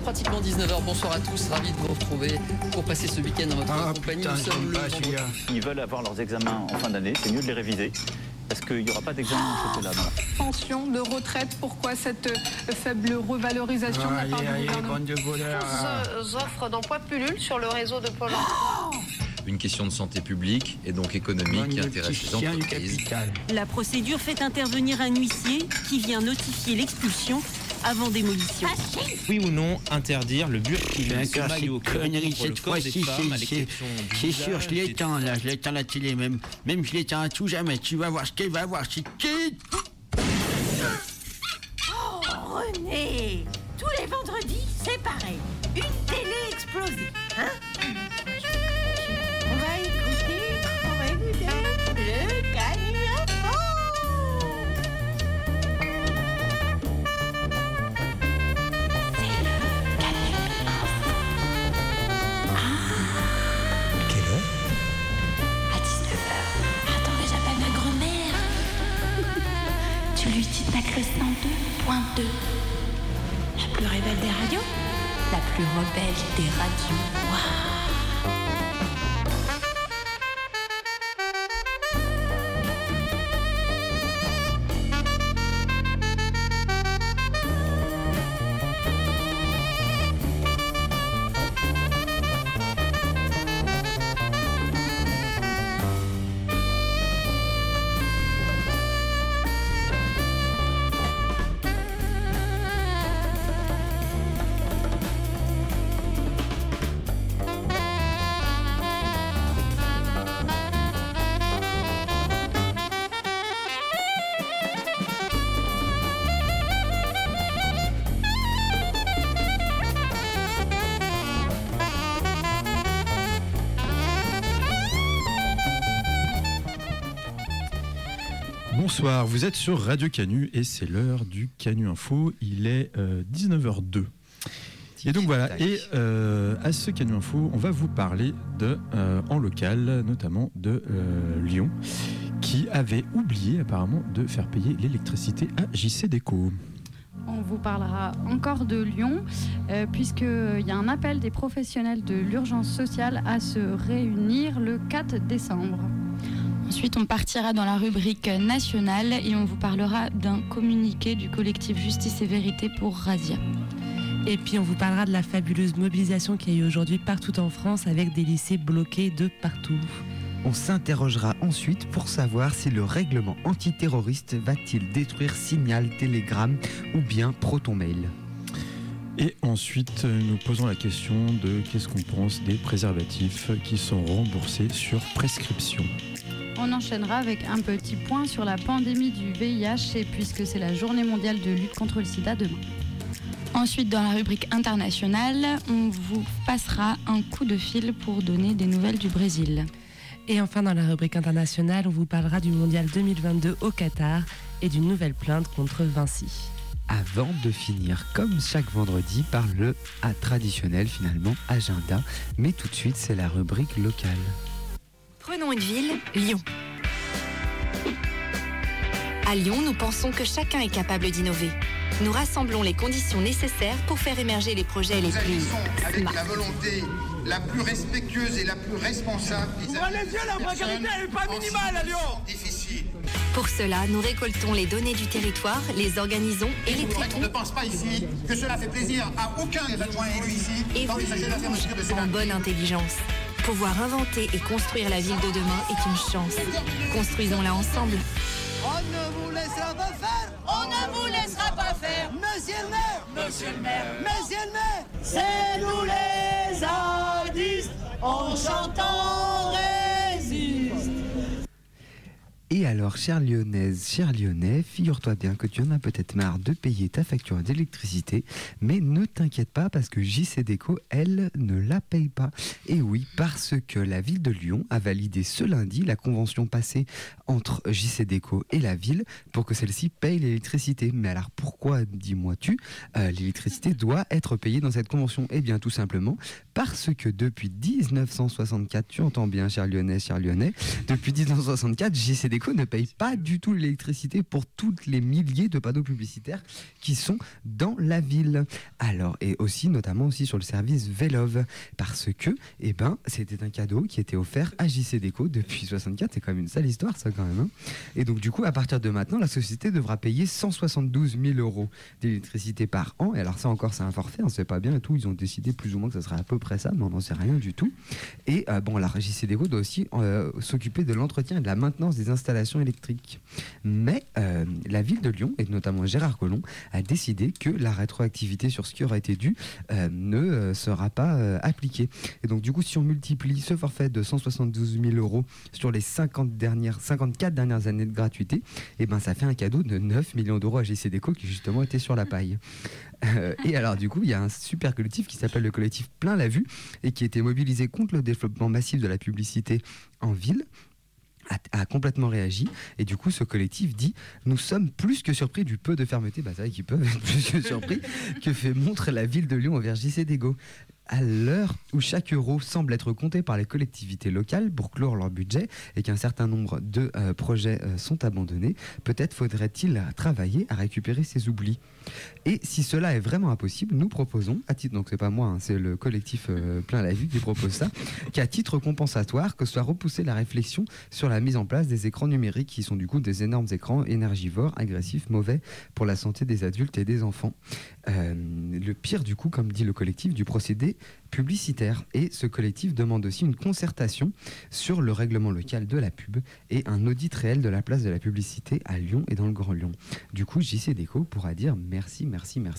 pratiquement 19h. Bonsoir à tous, ravi de vous retrouver pour passer ce week-end en votre compagnie. Putain, Nous sommes le vendredi. Ils veulent avoir leurs examens en fin d'année, c'est mieux de les réviser. Parce qu'il n'y aura pas d'examen en chocolat. Pension de retraite, pourquoi cette faible revalorisation de la part du gouvernement? Offres d'emploi pullulent sur le réseau de Pôle emploi. Une question de santé publique et donc économique qui intéresse les entreprises. La procédure fait intervenir un huissier qui vient notifier l'expulsion avant démolition. Oui ou non interdire le burkini, ce maillot qui recouvre le corps des femmes à l'exception du C'est visage sûr, je l'éteins là, je l'éteins la télé même je l'éteins à tout jamais, tu vas voir ce qu'elle va voir, c'est qui. Oh, René, tous les vendredis, c'est pareil. Une télé explosée, hein? On va écouter le Canu Info. À 19h. Attendez, j'appelle ma grand-mère. Tu lui dis de mettre le 102.2. La plus rebelle des radios. La plus rebelle des radios. Waouh. Bonsoir, vous êtes sur Radio Canu et c'est l'heure du Canu Info, il est 19h02. Et donc voilà, et à ce Canu Info, on va vous parler en local, notamment de Lyon, qui avait oublié apparemment de faire payer l'électricité à JCDecaux. On vous parlera encore de Lyon, puisqu'il y a un appel des professionnels de l'urgence sociale à se réunir le 4 décembre. Ensuite, on partira dans la rubrique nationale et on vous parlera d'un communiqué du collectif Justice et Vérité pour Razia. Et puis on vous parlera de la fabuleuse mobilisation qu'il y a eu aujourd'hui partout en France avec des lycées bloqués de partout. On s'interrogera ensuite pour savoir si le règlement antiterroriste va-t-il détruire Signal, Telegram ou bien Proton Mail. Et ensuite, nous posons la question de qu'est-ce qu'on pense des préservatifs qui sont remboursés sur prescription. On enchaînera avec un petit point sur la pandémie du VIH, et puisque c'est la journée mondiale de lutte contre le sida demain. Ensuite, dans la rubrique internationale, on vous passera un coup de fil pour donner des nouvelles du Brésil. Et enfin, dans la rubrique internationale, on vous parlera du mondial 2022 au Qatar et d'une nouvelle plainte contre Vinci. Avant de finir, comme chaque vendredi, par le traditionnel finalement agenda. Mais tout de suite, c'est la rubrique locale. Prenons une ville, Lyon. À Lyon, nous pensons que chacun est capable d'innover. Nous rassemblons les conditions nécessaires pour faire émerger les projets les plus avec smart. la volonté la plus respectueuse et la plus responsable des la précarité n'est pas minimale à Lyon. Difficile. Pour cela, nous récoltons les données du territoire, les organisons et les traitons. On ne pense pas ici que cela fait plaisir à aucun des adjoints élus ici. Et vous en bonne intelligence. Pouvoir inventer et construire la ville de demain est une chance. Construisons-la ensemble. On ne vous laissera pas faire. On ne vous laissera pas faire. Monsieur le maire. Monsieur le maire. Monsieur le maire. C'est nous les zadistes. On chante, on résiste. Et alors, chère Lyonnaise, cher Lyonnais, figure-toi bien que tu en as peut-être marre de payer ta facture d'électricité, mais ne t'inquiète pas parce que JCDecaux, elle, ne la paye pas. Et oui, parce que la ville de Lyon a validé ce lundi la convention passée entre JCDecaux et la ville pour que celle-ci paye l'électricité. Mais alors pourquoi, dis-moi-tu, l'électricité doit être payée dans cette convention? Eh bien tout simplement parce que depuis 1964, tu entends bien, cher Lyonnais, depuis 1964, JCDecaux ne paye pas du tout l'électricité pour toutes les milliers de panneaux publicitaires qui sont dans la ville. Alors, et aussi, notamment aussi sur le service Velov, parce que, c'était un cadeau qui était offert à JCDecaux depuis 64. C'est quand même une sale histoire, ça, quand même. Hein. Et donc, du coup, à partir de maintenant, la société devra payer 172 000 € d'électricité par an. Et alors, ça encore, c'est un forfait, on ne sait pas bien et tout. Ils ont décidé plus ou moins que ça serait à peu près ça, mais on n'en sait rien du tout. Et la JCDecaux doit aussi s'occuper de l'entretien et de la maintenance des installations électriques. Mais la ville de Lyon, et notamment Gérard Collomb, a décidé que la rétroactivité sur ce qui aurait été dû ne sera pas appliquée. Et donc, du coup, si on multiplie ce forfait de 172 000 € sur les 54 dernières années de gratuité, ça fait un cadeau de 9 millions d'euros à JCDecaux qui justement était sur la paille. Et alors du coup il y a un super collectif qui s'appelle le collectif Plein la Vue et qui a été mobilisé contre le développement massif de la publicité en ville, a complètement réagi. Et du coup ce collectif dit: nous sommes plus que surpris du peu de fermeté, c'est vrai qu'ils peuvent être plus que surpris, que fait montre la ville de Lyon envers JCDecaux. À l'heure où chaque euro semble être compté par les collectivités locales pour clore leur budget et qu'un certain nombre de projets sont abandonnés, peut-être faudrait-il travailler à récupérer ces oublis. Et si cela est vraiment impossible, nous proposons, donc c'est pas moi, c'est le collectif Plein la Vue qui propose ça, qu'à titre compensatoire, que soit repoussée la réflexion sur la mise en place des écrans numériques qui sont du coup des énormes écrans énergivores, agressifs, mauvais pour la santé des adultes et des enfants. Le pire du coup, comme dit le collectif, du procédé publicitaire. Et ce collectif demande aussi une concertation sur le règlement local de la pub et un audit réel de la place de la publicité à Lyon et dans le Grand Lyon. Du coup, JCDecaux pourra dire merci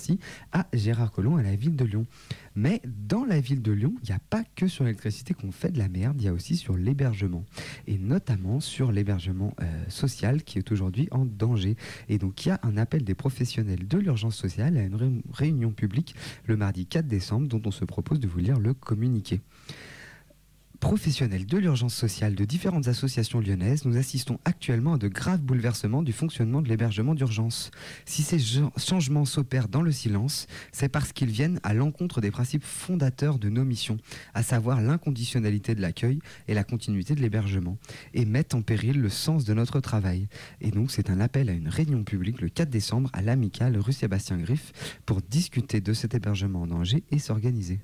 à Gérard Collomb, à la ville de Lyon. Mais dans la ville de Lyon, il n'y a pas que sur l'électricité qu'on fait de la merde, il y a aussi sur l'hébergement. Et notamment sur l'hébergement social qui est aujourd'hui en danger. Et donc, il y a un appel des professionnels de l'urgence sociale à une réunion publique le mardi 4 décembre dont on se propose de vous lire le communiqué. Professionnels de l'urgence sociale de différentes associations lyonnaises, nous assistons actuellement à de graves bouleversements du fonctionnement de l'hébergement d'urgence. Si ces changements s'opèrent dans le silence, c'est parce qu'ils viennent à l'encontre des principes fondateurs de nos missions, à savoir l'inconditionnalité de l'accueil et la continuité de l'hébergement, et mettent en péril le sens de notre travail. Et donc c'est un appel à une réunion publique le 4 décembre à l'Amicale rue Sébastien Griffe pour discuter de cet hébergement en danger et s'organiser.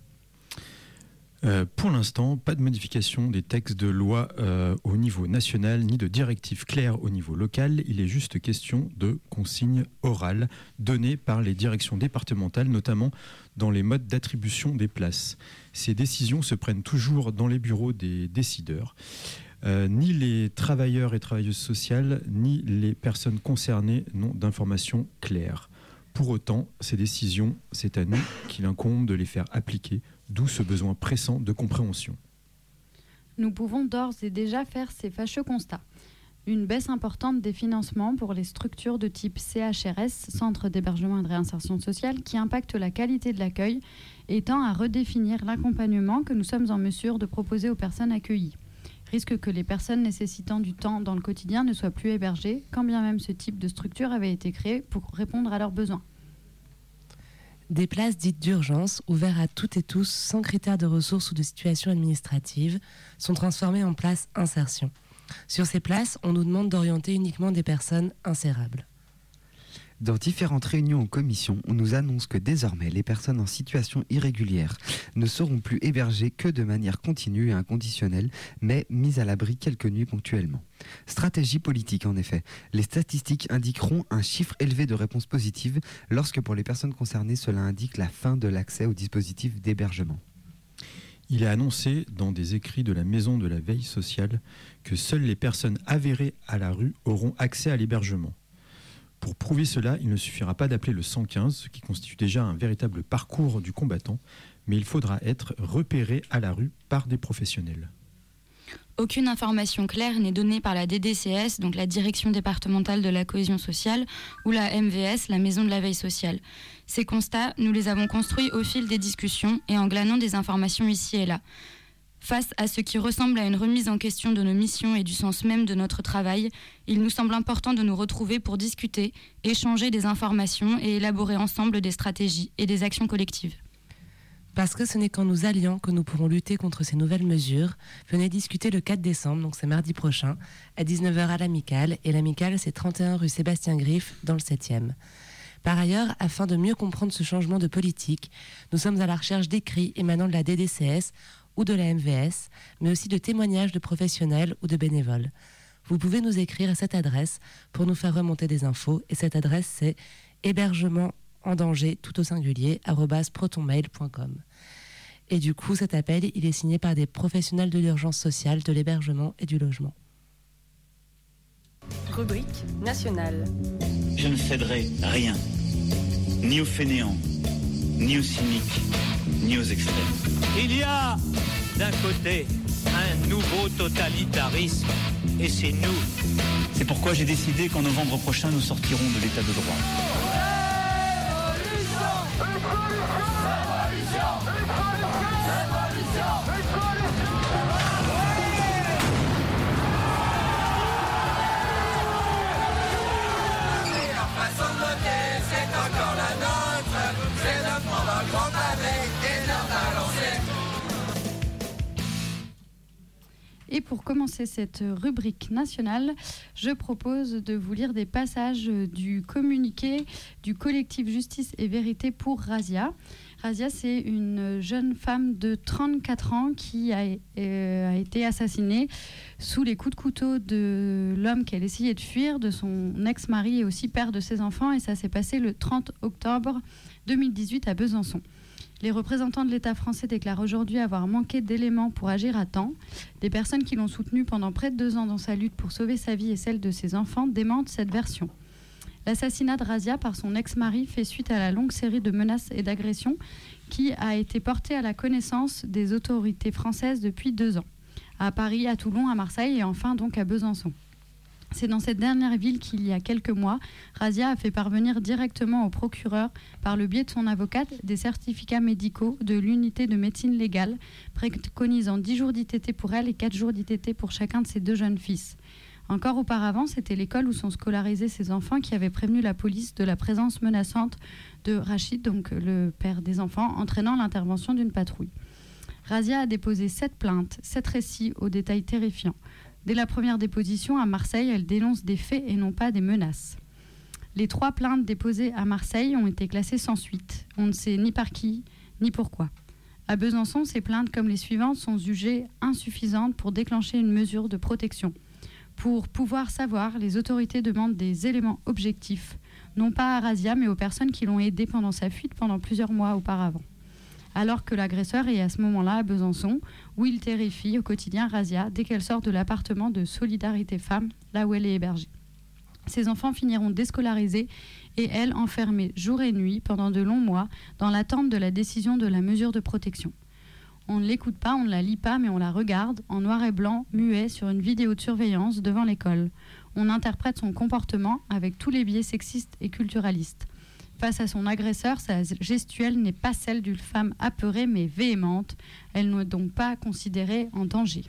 Pour l'instant, pas de modification des textes de loi au niveau national, ni de directives claires au niveau local. Il est juste question de consignes orales données par les directions départementales, notamment dans les modes d'attribution des places. Ces décisions se prennent toujours dans les bureaux des décideurs. Ni les travailleurs et travailleuses sociales, ni les personnes concernées n'ont d'informations claires. Pour autant, ces décisions, c'est à nous qu'il incombe de les faire appliquer, d'où ce besoin pressant de compréhension. Nous pouvons d'ores et déjà faire ces fâcheux constats. Une baisse importante des financements pour les structures de type CHRS, Centre d'hébergement et de réinsertion sociale, qui impacte la qualité de l'accueil et tend à redéfinir l'accompagnement que nous sommes en mesure de proposer aux personnes accueillies. Risque que les personnes nécessitant du temps dans le quotidien ne soient plus hébergées, quand bien même ce type de structure avait été créé pour répondre à leurs besoins. Des places dites d'urgence, ouvertes à toutes et tous, sans critères de ressources ou de situation administrative, sont transformées en places insertion. Sur ces places, on nous demande d'orienter uniquement des personnes insérables. Dans différentes réunions en commission, on nous annonce que désormais, les personnes en situation irrégulière ne seront plus hébergées que de manière continue et inconditionnelle, mais mises à l'abri quelques nuits ponctuellement. Stratégie politique en effet. Les statistiques indiqueront un chiffre élevé de réponses positives lorsque pour les personnes concernées, cela indique la fin de l'accès au dispositif d'hébergement. Il est annoncé dans des écrits de la Maison de la Veille Sociale que seules les personnes avérées à la rue auront accès à l'hébergement. Pour prouver cela, il ne suffira pas d'appeler le 115, ce qui constitue déjà un véritable parcours du combattant, mais il faudra être repéré à la rue par des professionnels. Aucune information claire n'est donnée par la DDCS, donc la Direction départementale de la cohésion sociale, ou la MVS, la Maison de la veille sociale. Ces constats, nous les avons construits au fil des discussions et en glanant des informations ici et là. Face à ce qui ressemble à une remise en question de nos missions et du sens même de notre travail, il nous semble important de nous retrouver pour discuter, échanger des informations et élaborer ensemble des stratégies et des actions collectives. Parce que ce n'est qu'en nous alliant que nous pourrons lutter contre ces nouvelles mesures. Venez discuter le 4 décembre, donc c'est mardi prochain, à 19h à l'Amicale. Et l'Amicale, c'est 31 rue Sébastien Griffe, dans le 7e. Par ailleurs, afin de mieux comprendre ce changement de politique, nous sommes à la recherche d'écrits émanant de la DDCS ou de la MVS, mais aussi de témoignages de professionnels ou de bénévoles. Vous pouvez nous écrire à cette adresse pour nous faire remonter des infos. Et cette adresse, c'est hébergement en danger, tout au singulier, @protonmail.com. Et du coup, cet appel, il est signé par des professionnels de l'urgence sociale, de l'hébergement et du logement. Rubrique nationale. Je ne céderai rien, ni aux fainéants, ni aux cyniques, ni aux extrêmes. Il y a, d'un côté, un nouveau totalitarisme, et c'est nous. C'est pourquoi j'ai décidé qu'en novembre prochain, nous sortirons de l'état de droit. Et pour commencer cette rubrique nationale, je propose de vous lire des passages du communiqué du collectif Justice et Vérité pour Razia. Razia, c'est une jeune femme de 34 ans qui a été assassinée sous les coups de couteau de l'homme qu'elle essayait de fuir, de son ex-mari et aussi père de ses enfants. Et ça s'est passé le 30 octobre 2018 à Besançon. Les représentants de l'État français déclarent aujourd'hui avoir manqué d'éléments pour agir à temps. Des personnes qui l'ont soutenu pendant près de 2 ans dans sa lutte pour sauver sa vie et celle de ses enfants démentent cette version. L'assassinat de Razia par son ex-mari fait suite à la longue série de menaces et d'agressions qui a été portée à la connaissance des autorités françaises depuis 2 ans. À Paris, à Toulon, à Marseille et enfin donc à Besançon. C'est dans cette dernière ville qu'il y a quelques mois, Razia a fait parvenir directement au procureur, par le biais de son avocate, des certificats médicaux de l'unité de médecine légale, préconisant 10 jours d'ITT pour elle et 4 jours d'ITT pour chacun de ses 2 jeunes fils. Encore auparavant, c'était l'école où sont scolarisés ses enfants qui avait prévenu la police de la présence menaçante de Rachid, donc le père des enfants, entraînant l'intervention d'une patrouille. Razia a déposé 7 plaintes, 7 récits aux détails terrifiants. Dès la première déposition à Marseille, elle dénonce des faits et non pas des menaces. Les 3 plaintes déposées à Marseille ont été classées sans suite. On ne sait ni par qui, ni pourquoi. À Besançon, ces plaintes, comme les suivantes, sont jugées insuffisantes pour déclencher une mesure de protection. Pour pouvoir savoir, les autorités demandent des éléments objectifs, non pas à Razia, mais aux personnes qui l'ont aidée pendant sa fuite pendant plusieurs mois auparavant. Alors que l'agresseur est à ce moment-là à Besançon, où il terrifie au quotidien Razia dès qu'elle sort de l'appartement de Solidarité Femmes, là où elle est hébergée. Ses enfants finiront déscolarisés et elle enfermée jour et nuit pendant de longs mois dans l'attente de la décision de la mesure de protection. On ne l'écoute pas, on ne la lit pas, mais on la regarde en noir et blanc, muet, sur une vidéo de surveillance devant l'école. On interprète son comportement avec tous les biais sexistes et culturalistes. Face à son agresseur, sa gestuelle n'est pas celle d'une femme apeurée mais véhémente. Elle n'est donc pas considérée en danger.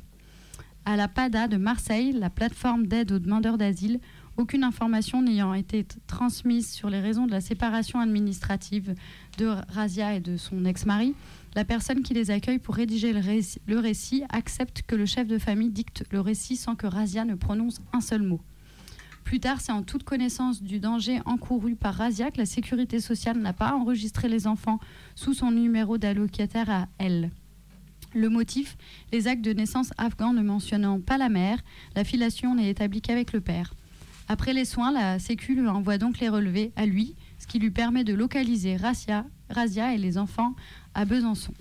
À la PADA de Marseille, la plateforme d'aide aux demandeurs d'asile, aucune information n'ayant été transmise sur les raisons de la séparation administrative de Razia et de son ex-mari, la personne qui les accueille pour rédiger le récit accepte que le chef de famille dicte le récit sans que Razia ne prononce un seul mot. Plus tard, c'est en toute connaissance du danger encouru par Razia que la sécurité sociale n'a pas enregistré les enfants sous son numéro d'allocataire à elle. Le motif, les actes de naissance afghans ne mentionnant pas la mère, la filiation n'est établie qu'avec le père. Après les soins, la Sécu lui envoie donc les relevés à lui, ce qui lui permet de localiser Razia et les enfants à Besançon.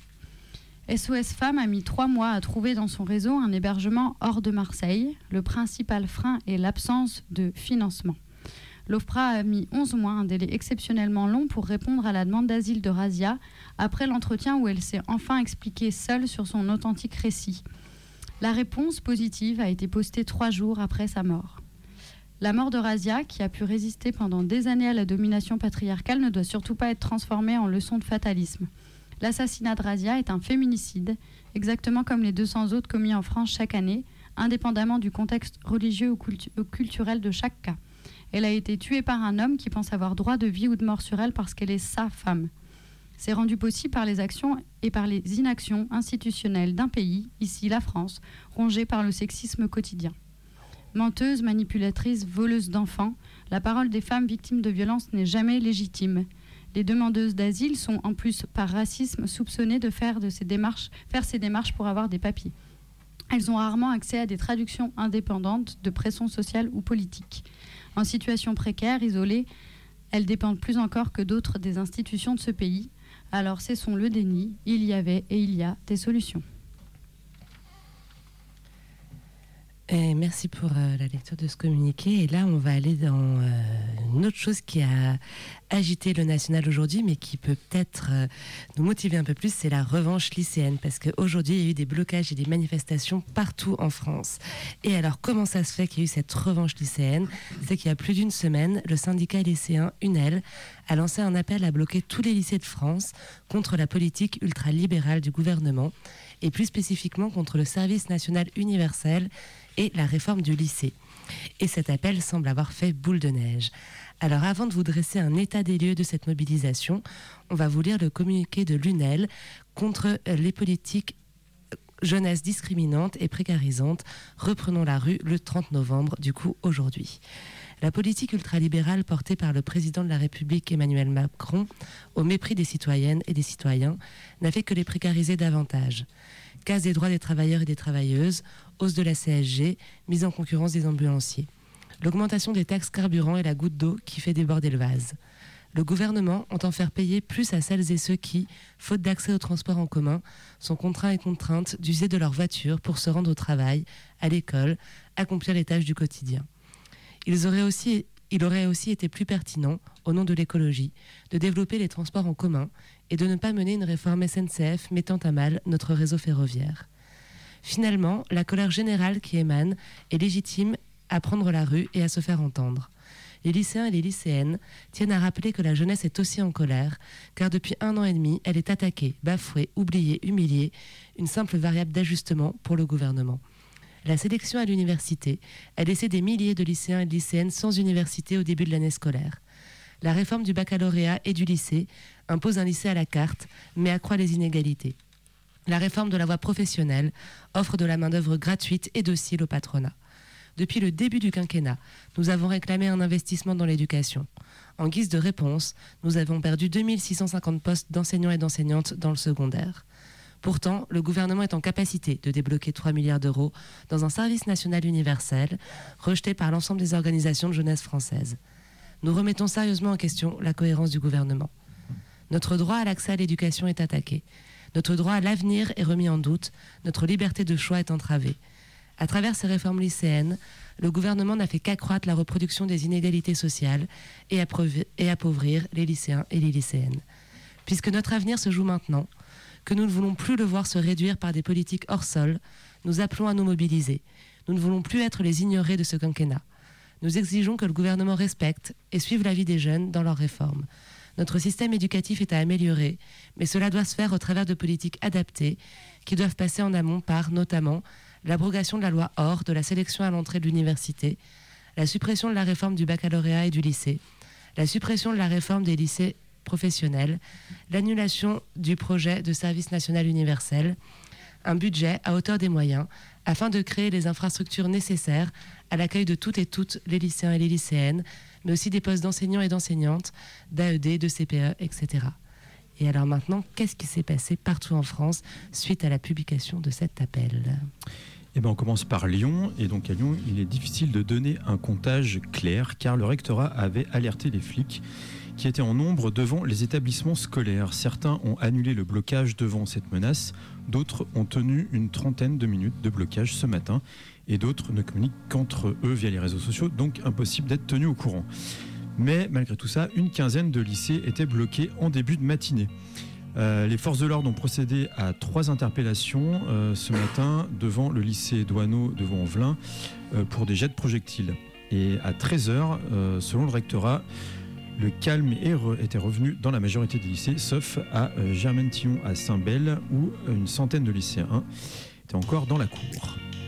SOS Femmes a mis 3 mois à trouver dans son réseau un hébergement hors de Marseille. Le principal frein est l'absence de financement. L'OFPRA a mis 11 mois, un délai exceptionnellement long, pour répondre à la demande d'asile de Razia, après l'entretien où elle s'est enfin expliquée seule sur son authentique récit. La réponse positive a été postée 3 jours après sa mort. La mort de Razia, qui a pu résister pendant des années à la domination patriarcale, ne doit surtout pas être transformée en leçon de fatalisme. L'assassinat de Razia est un féminicide, exactement comme les 200 autres commis en France chaque année, indépendamment du contexte religieux ou culturel de chaque cas. Elle a été tuée par un homme qui pense avoir droit de vie ou de mort sur elle parce qu'elle est sa femme. C'est rendu possible par les actions et par les inactions institutionnelles d'un pays, ici la France, rongé par le sexisme quotidien. Menteuse, manipulatrice, voleuse d'enfants, la parole des femmes victimes de violences n'est jamais légitime. Les demandeuses d'asile sont en plus par racisme soupçonnées de faire ces démarches pour avoir des papiers. Elles ont rarement accès à des traductions indépendantes de pression sociale ou politique. En situation précaire, isolée, elles dépendent plus encore que d'autres des institutions de ce pays. Alors cessons le déni, il y avait et il y a des solutions. Et merci pour la lecture de ce communiqué. Et là, on va aller dans une autre chose qui a agité le national aujourd'hui, mais qui peut peut-être nous motiver un peu plus, c'est la revanche lycéenne. Parce qu'aujourd'hui, il y a eu des blocages et des manifestations partout en France. Et alors, comment ça se fait qu'il y a eu cette revanche lycéenne ? C'est qu'il y a plus d'une semaine, le syndicat lycéen UNEL a lancé un appel à bloquer tous les lycées de France contre la politique ultralibérale du gouvernement, et plus spécifiquement contre le service national universel et la réforme du lycée. Et cet appel semble avoir fait boule de neige. Alors avant de vous dresser un état des lieux de cette mobilisation, on va vous lire le communiqué de l'UNEL contre les politiques jeunesse discriminantes et précarisantes. Reprenons la rue le 30 novembre, du coup aujourd'hui. La politique ultralibérale portée par le président de la République Emmanuel Macron, au mépris des citoyennes et des citoyens, n'a fait que les précariser davantage. Casse des droits des travailleurs et des travailleuses, hausse de la CSG, mise en concurrence des ambulanciers. L'augmentation des taxes carburant est la goutte d'eau qui fait déborder le vase. Le gouvernement entend faire payer plus à celles et ceux qui, faute d'accès aux transports en commun, sont contraints et contraintes d'user de leur voiture pour se rendre au travail, à l'école, accomplir les tâches du quotidien. Il aurait aussi été plus pertinent, au nom de l'écologie, de développer les transports en commun et de ne pas mener une réforme SNCF mettant à mal notre réseau ferroviaire. Finalement, la colère générale qui émane est légitime à prendre la rue et à se faire entendre. Les lycéens et les lycéennes tiennent à rappeler que la jeunesse est aussi en colère, car depuis 1 an et demi, elle est attaquée, bafouée, oubliée, humiliée, une simple variable d'ajustement pour le gouvernement. La sélection à l'université a laissé des milliers de lycéens et de lycéennes sans université au début de l'année scolaire. La réforme du baccalauréat et du lycée impose un lycée à la carte, mais accroît les inégalités. La réforme de la voie professionnelle offre de la main-d'œuvre gratuite et docile au patronat. Depuis le début du quinquennat, nous avons réclamé un investissement dans l'éducation. En guise de réponse, nous avons perdu 2650 postes d'enseignants et d'enseignantes dans le secondaire. Pourtant, le gouvernement est en capacité de débloquer 3 milliards d'euros dans un service national universel rejeté par l'ensemble des organisations de jeunesse françaises. Nous remettons sérieusement en question la cohérence du gouvernement. Notre droit à l'accès à l'éducation est attaqué. Notre droit à l'avenir est remis en doute. Notre liberté de choix est entravée. À travers ces réformes lycéennes, le gouvernement n'a fait qu'accroître la reproduction des inégalités sociales et appauvrir les lycéens et les lycéennes. Puisque notre avenir se joue maintenant, que nous ne voulons plus le voir se réduire par des politiques hors sol, nous appelons à nous mobiliser. Nous ne voulons plus être les ignorés de ce quinquennat. Nous exigeons que le gouvernement respecte et suive l'avis des jeunes dans leurs réformes. Notre système éducatif est à améliorer, mais cela doit se faire au travers de politiques adaptées qui doivent passer en amont par, notamment, l'abrogation de la loi ORE de la sélection à l'entrée de l'université, la suppression de la réforme du baccalauréat et du lycée, la suppression de la réforme des lycées professionnels, l'annulation du projet de service national universel, un budget à hauteur des moyens afin de créer les infrastructures nécessaires à l'accueil de toutes et toutes les lycéens et les lycéennes, mais aussi des postes d'enseignants et d'enseignantes, d'AED, de CPE, etc. Et alors maintenant, qu'est-ce qui s'est passé partout en France suite à la publication de cet appel ? Eh ben, on commence par Lyon, et donc à Lyon, il est difficile de donner un comptage clair, car le rectorat avait alerté les flics qui étaient en nombre devant les établissements scolaires. Certains ont annulé le blocage devant cette menace, d'autres ont tenu une 30aine de minutes de blocage ce matin, et d'autres ne communiquent qu'entre eux via les réseaux sociaux, donc impossible d'être tenu au courant. Mais malgré tout ça, une 15aine de lycées étaient bloqués en début de matinée. Les forces de l'ordre ont procédé à 3 interpellations ce matin devant le lycée Douaneau de Vaux-en-Velin pour des jets de projectiles. Et à 13h, selon le rectorat, le calme était revenu dans la majorité des lycées, sauf à Germaine-Tillon à Saint-Bel, où une centaine de lycéens étaient encore dans la cour.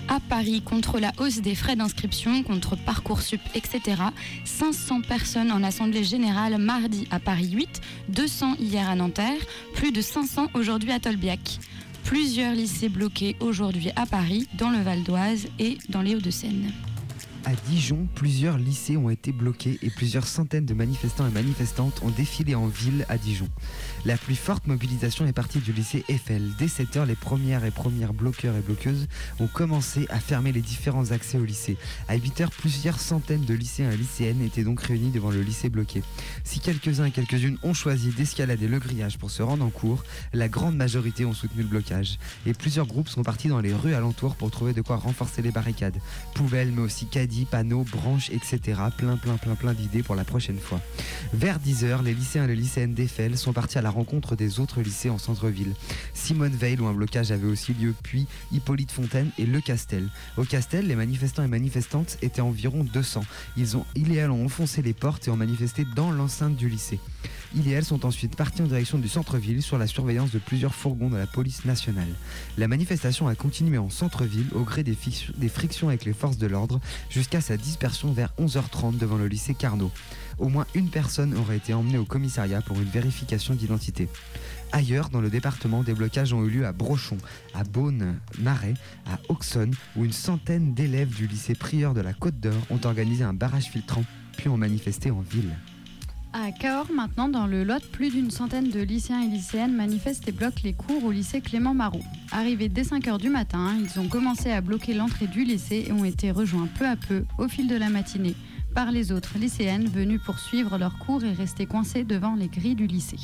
À Paris, contre la hausse des frais d'inscription, contre Parcoursup, etc., 500 personnes en assemblée générale mardi à Paris 8, 200 hier à Nanterre, plus de 500 aujourd'hui à Tolbiac. Plusieurs lycées bloqués aujourd'hui à Paris, dans le Val d'Oise et dans les Hauts-de-Seine. À Dijon, plusieurs lycées ont été bloqués et plusieurs centaines de manifestants et manifestantes ont défilé en ville à Dijon. La plus forte mobilisation est partie du lycée Eiffel. Dès 7h, les premières bloqueurs et bloqueuses ont commencé à fermer les différents accès au lycée. À 8h, plusieurs centaines de lycéens et lycéennes étaient donc réunis devant le lycée bloqué. Si quelques-uns et quelques-unes ont choisi d'escalader le grillage pour se rendre en cours, la grande majorité ont soutenu le blocage. Et plusieurs groupes sont partis dans les rues alentours pour trouver de quoi renforcer les barricades. Poubelles, mais aussi caddies, panneaux, branches, etc. Plein d'idées pour la prochaine fois. Vers 10h, les lycéens et les lycéennes d'Eiffel sont partis à la rencontre des autres lycées en centre-ville. Simone Veil, où un blocage avait aussi lieu, puis Hippolyte Fontaine et Le Castel. Au Castel, les manifestants et manifestantes étaient environ 200. Ils et elles ont enfoncé les portes et ont manifesté dans l'enceinte du lycée. Ils et elles sont ensuite partis en direction du centre-ville sur la surveillance de plusieurs fourgons de la police nationale. La manifestation a continué en centre-ville au gré des frictions avec les forces de l'ordre jusqu'à sa dispersion vers 11h30 devant le lycée Carnot. Au moins une personne aurait été emmenée au commissariat pour une vérification d'identité. Ailleurs, dans le département, des blocages ont eu lieu à Brochon, à Beaune-Marais, à Auxonne, où une centaine d'élèves du lycée Prieur de la Côte d'Or ont organisé un barrage filtrant, puis ont manifesté en ville. À Cahors, maintenant, dans le Lot, plus d'une centaine de lycéens et lycéennes manifestent et bloquent les cours au lycée Clément Marot. Arrivés dès 5h du matin, ils ont commencé à bloquer l'entrée du lycée et ont été rejoints peu à peu, au fil de la matinée, par les autres lycéennes venues pour suivre leurs cours et rester coincées devant les grilles du lycée.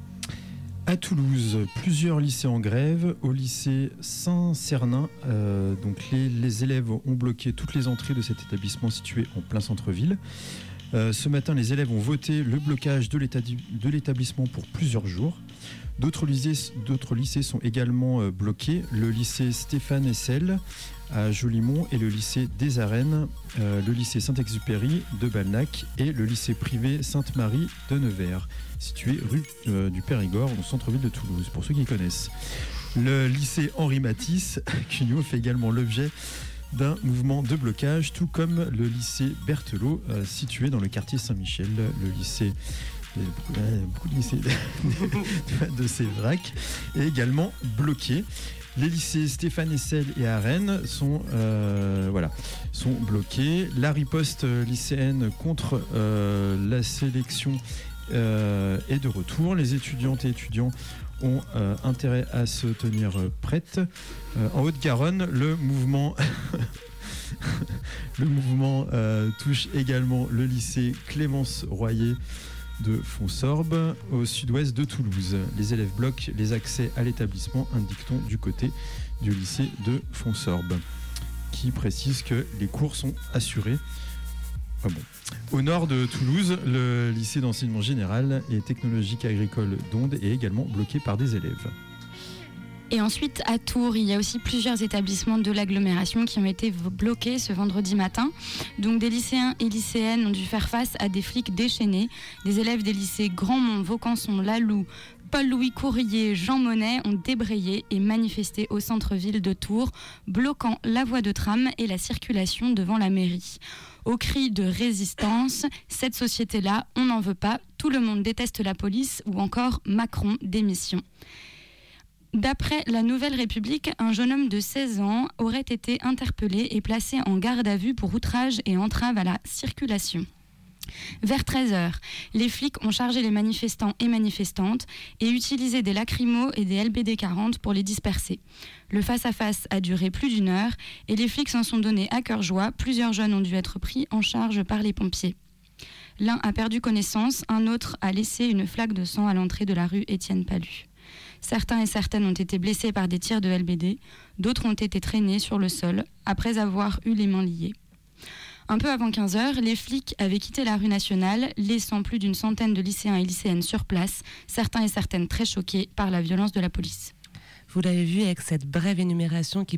À Toulouse, plusieurs lycées en grève. Au lycée Saint-Cernin, les élèves ont bloqué toutes les entrées de cet établissement situé en plein centre-ville. Ce matin, les élèves ont voté le blocage de l'établissement pour plusieurs jours. D'autres lycées sont également bloqués. Le lycée Stéphane Hessel à Jolimont et le lycée des Arènes, le lycée Saint-Exupéry de Balnac et le lycée privé Sainte-Marie de Nevers, situé rue du Périgord, au centre-ville de Toulouse, pour ceux qui connaissent. Le lycée Henri Matisse, Cugnot, fait également l'objet d'un mouvement de blocage, tout comme le lycée Berthelot, situé dans le quartier Saint-Michel. Le lycée, beaucoup de lycées de Sévrac, est également bloqué. Les lycées Stéphane Hessel et à Rennes sont bloqués. La riposte lycéenne contre la sélection est de retour. Les étudiantes et étudiants ont intérêt à se tenir prêtes. En Haute-Garonne, le mouvement touche également le lycée Clémence Royer de Fonsorbe, au sud-ouest de Toulouse. Les élèves bloquent les accès à l'établissement, indique-t-on du côté du lycée de Fonsorbe, qui précise que les cours sont assurés. Au nord de Toulouse, le lycée d'enseignement général et technologique agricole d'Onde est également bloqué par des élèves. Et ensuite, à Tours, il y a aussi plusieurs établissements de l'agglomération qui ont été bloqués ce vendredi matin. Donc des lycéens et lycéennes ont dû faire face à des flics déchaînés. Des élèves des lycées Grandmont, Vaucanson, Laloux, Paul-Louis Courrier, Jean Monnet ont débrayé et manifesté au centre-ville de Tours, bloquant la voie de tram et la circulation devant la mairie. Au cri de résistance, cette société-là, on n'en veut pas, tout le monde déteste la police ou encore Macron démission. D'après la Nouvelle République, un jeune homme de 16 ans aurait été interpellé et placé en garde à vue pour outrage et entrave à la circulation. Vers 13h, les flics ont chargé les manifestants et manifestantes et utilisé des lacrymos et des LBD 40 pour les disperser. Le face-à-face a duré plus d'1 heure et les flics s'en sont donnés à cœur joie. Plusieurs jeunes ont dû être pris en charge par les pompiers. L'un a perdu connaissance, un autre a laissé une flaque de sang à l'entrée de la rue Étienne Palu. Certains et certaines ont été blessés par des tirs de LBD, d'autres ont été traînés sur le sol après avoir eu les mains liées. Un peu avant 15h, les flics avaient quitté la rue nationale, laissant plus d'une centaine de lycéens et lycéennes sur place, certains et certaines très choqués par la violence de la police. Vous l'avez vu avec cette brève énumération qui prend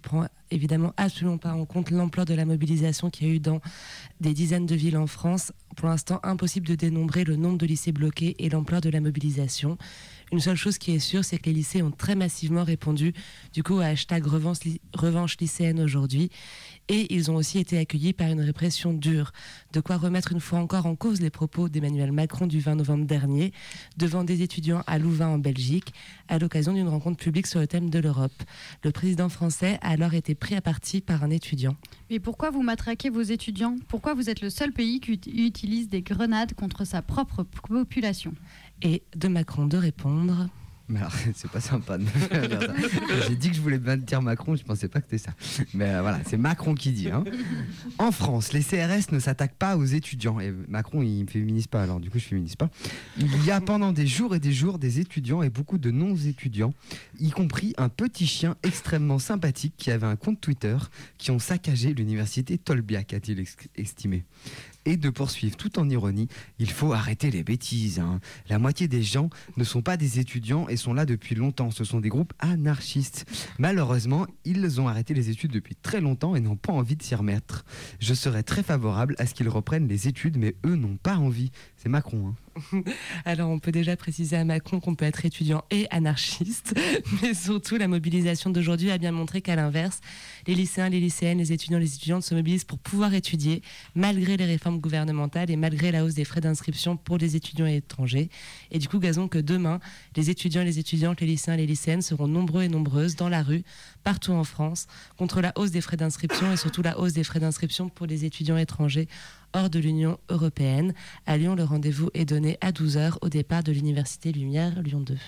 évidemment absolument pas en compte l'ampleur de la mobilisation qu'il y a eu dans des dizaines de villes en France. Pour l'instant, impossible de dénombrer le nombre de lycées bloqués et l'ampleur de la mobilisation. Une seule chose qui est sûre, c'est que les lycées ont très massivement répondu du coup à hashtag revanche lycéenne aujourd'hui. Et ils ont aussi été accueillis par une répression dure. De quoi remettre une fois encore en cause les propos d'Emmanuel Macron du 20 novembre dernier devant des étudiants à Louvain en Belgique à l'occasion d'une rencontre publique sur le thème de l'Europe. Le président français a alors été pris à partie par un étudiant. Mais pourquoi vous matraquez vos étudiants ? Pourquoi vous êtes le seul pays qui utilise des grenades contre sa propre population ? Et de Macron de répondre... Mais alors, c'est pas sympa de me faire dire ça. J'ai dit que je voulais bien dire Macron, je pensais pas que c'était ça. Mais voilà, c'est Macron qui dit. Hein. En France, les CRS ne s'attaquent pas aux étudiants. Et Macron, il ne féminise pas, alors du coup, je féminise pas. Il y a pendant des jours et des jours des étudiants et beaucoup de non-étudiants, y compris un petit chien extrêmement sympathique qui avait un compte Twitter, qui ont saccagé l'université Tolbiac, a-t-il estimé. Et de poursuivre tout en ironie, il faut arrêter les bêtises. Hein. La moitié des gens ne sont pas des étudiants et sont là depuis longtemps. Ce sont des groupes anarchistes. Malheureusement, ils ont arrêté les études depuis très longtemps et n'ont pas envie de s'y remettre. Je serais très favorable à ce qu'ils reprennent les études, mais eux n'ont pas envie. C'est Macron, hein. Alors on peut déjà préciser à Macron qu'on peut être étudiant et anarchiste, mais surtout la mobilisation d'aujourd'hui a bien montré qu'à l'inverse, les lycéens, les lycéennes, les étudiantes se mobilisent pour pouvoir étudier malgré les réformes gouvernementales et malgré la hausse des frais d'inscription pour les étudiants étrangers. Et du coup, gazons que demain, les étudiants, les étudiantes, les lycéens, les lycéennes seront nombreux et nombreuses dans la rue, partout en France, contre la hausse des frais d'inscription et surtout la hausse des frais d'inscription pour les étudiants étrangers hors de l'Union européenne. À Lyon, le rendez-vous est donné à 12h au départ de l'Université Lumière, Lyon 2.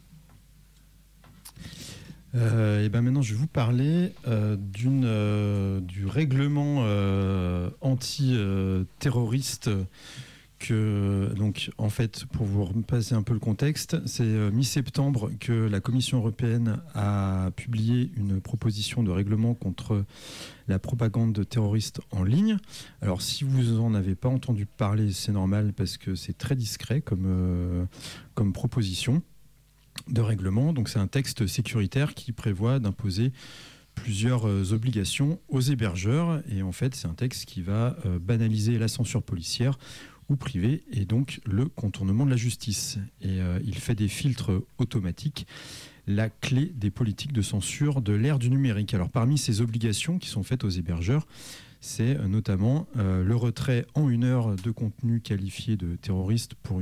Et ben maintenant, je vais vous parler du règlement anti-terroriste que, donc, en fait, pour vous repasser un peu le contexte, c'est mi-septembre que la Commission européenne a publié une proposition de règlement contre la propagande terroriste en ligne. Alors, si vous en avez pas entendu parler, c'est normal parce que c'est très discret comme proposition de règlement. Donc, c'est un texte sécuritaire qui prévoit d'imposer plusieurs obligations aux hébergeurs. Et en fait, c'est un texte qui va banaliser la censure policière ou privée et donc le contournement de la justice. Et il fait des filtres automatiques, la clé des politiques de censure de l'ère du numérique. Alors parmi ces obligations qui sont faites aux hébergeurs, c'est notamment le retrait en 1 heure de contenu qualifié de terroriste pour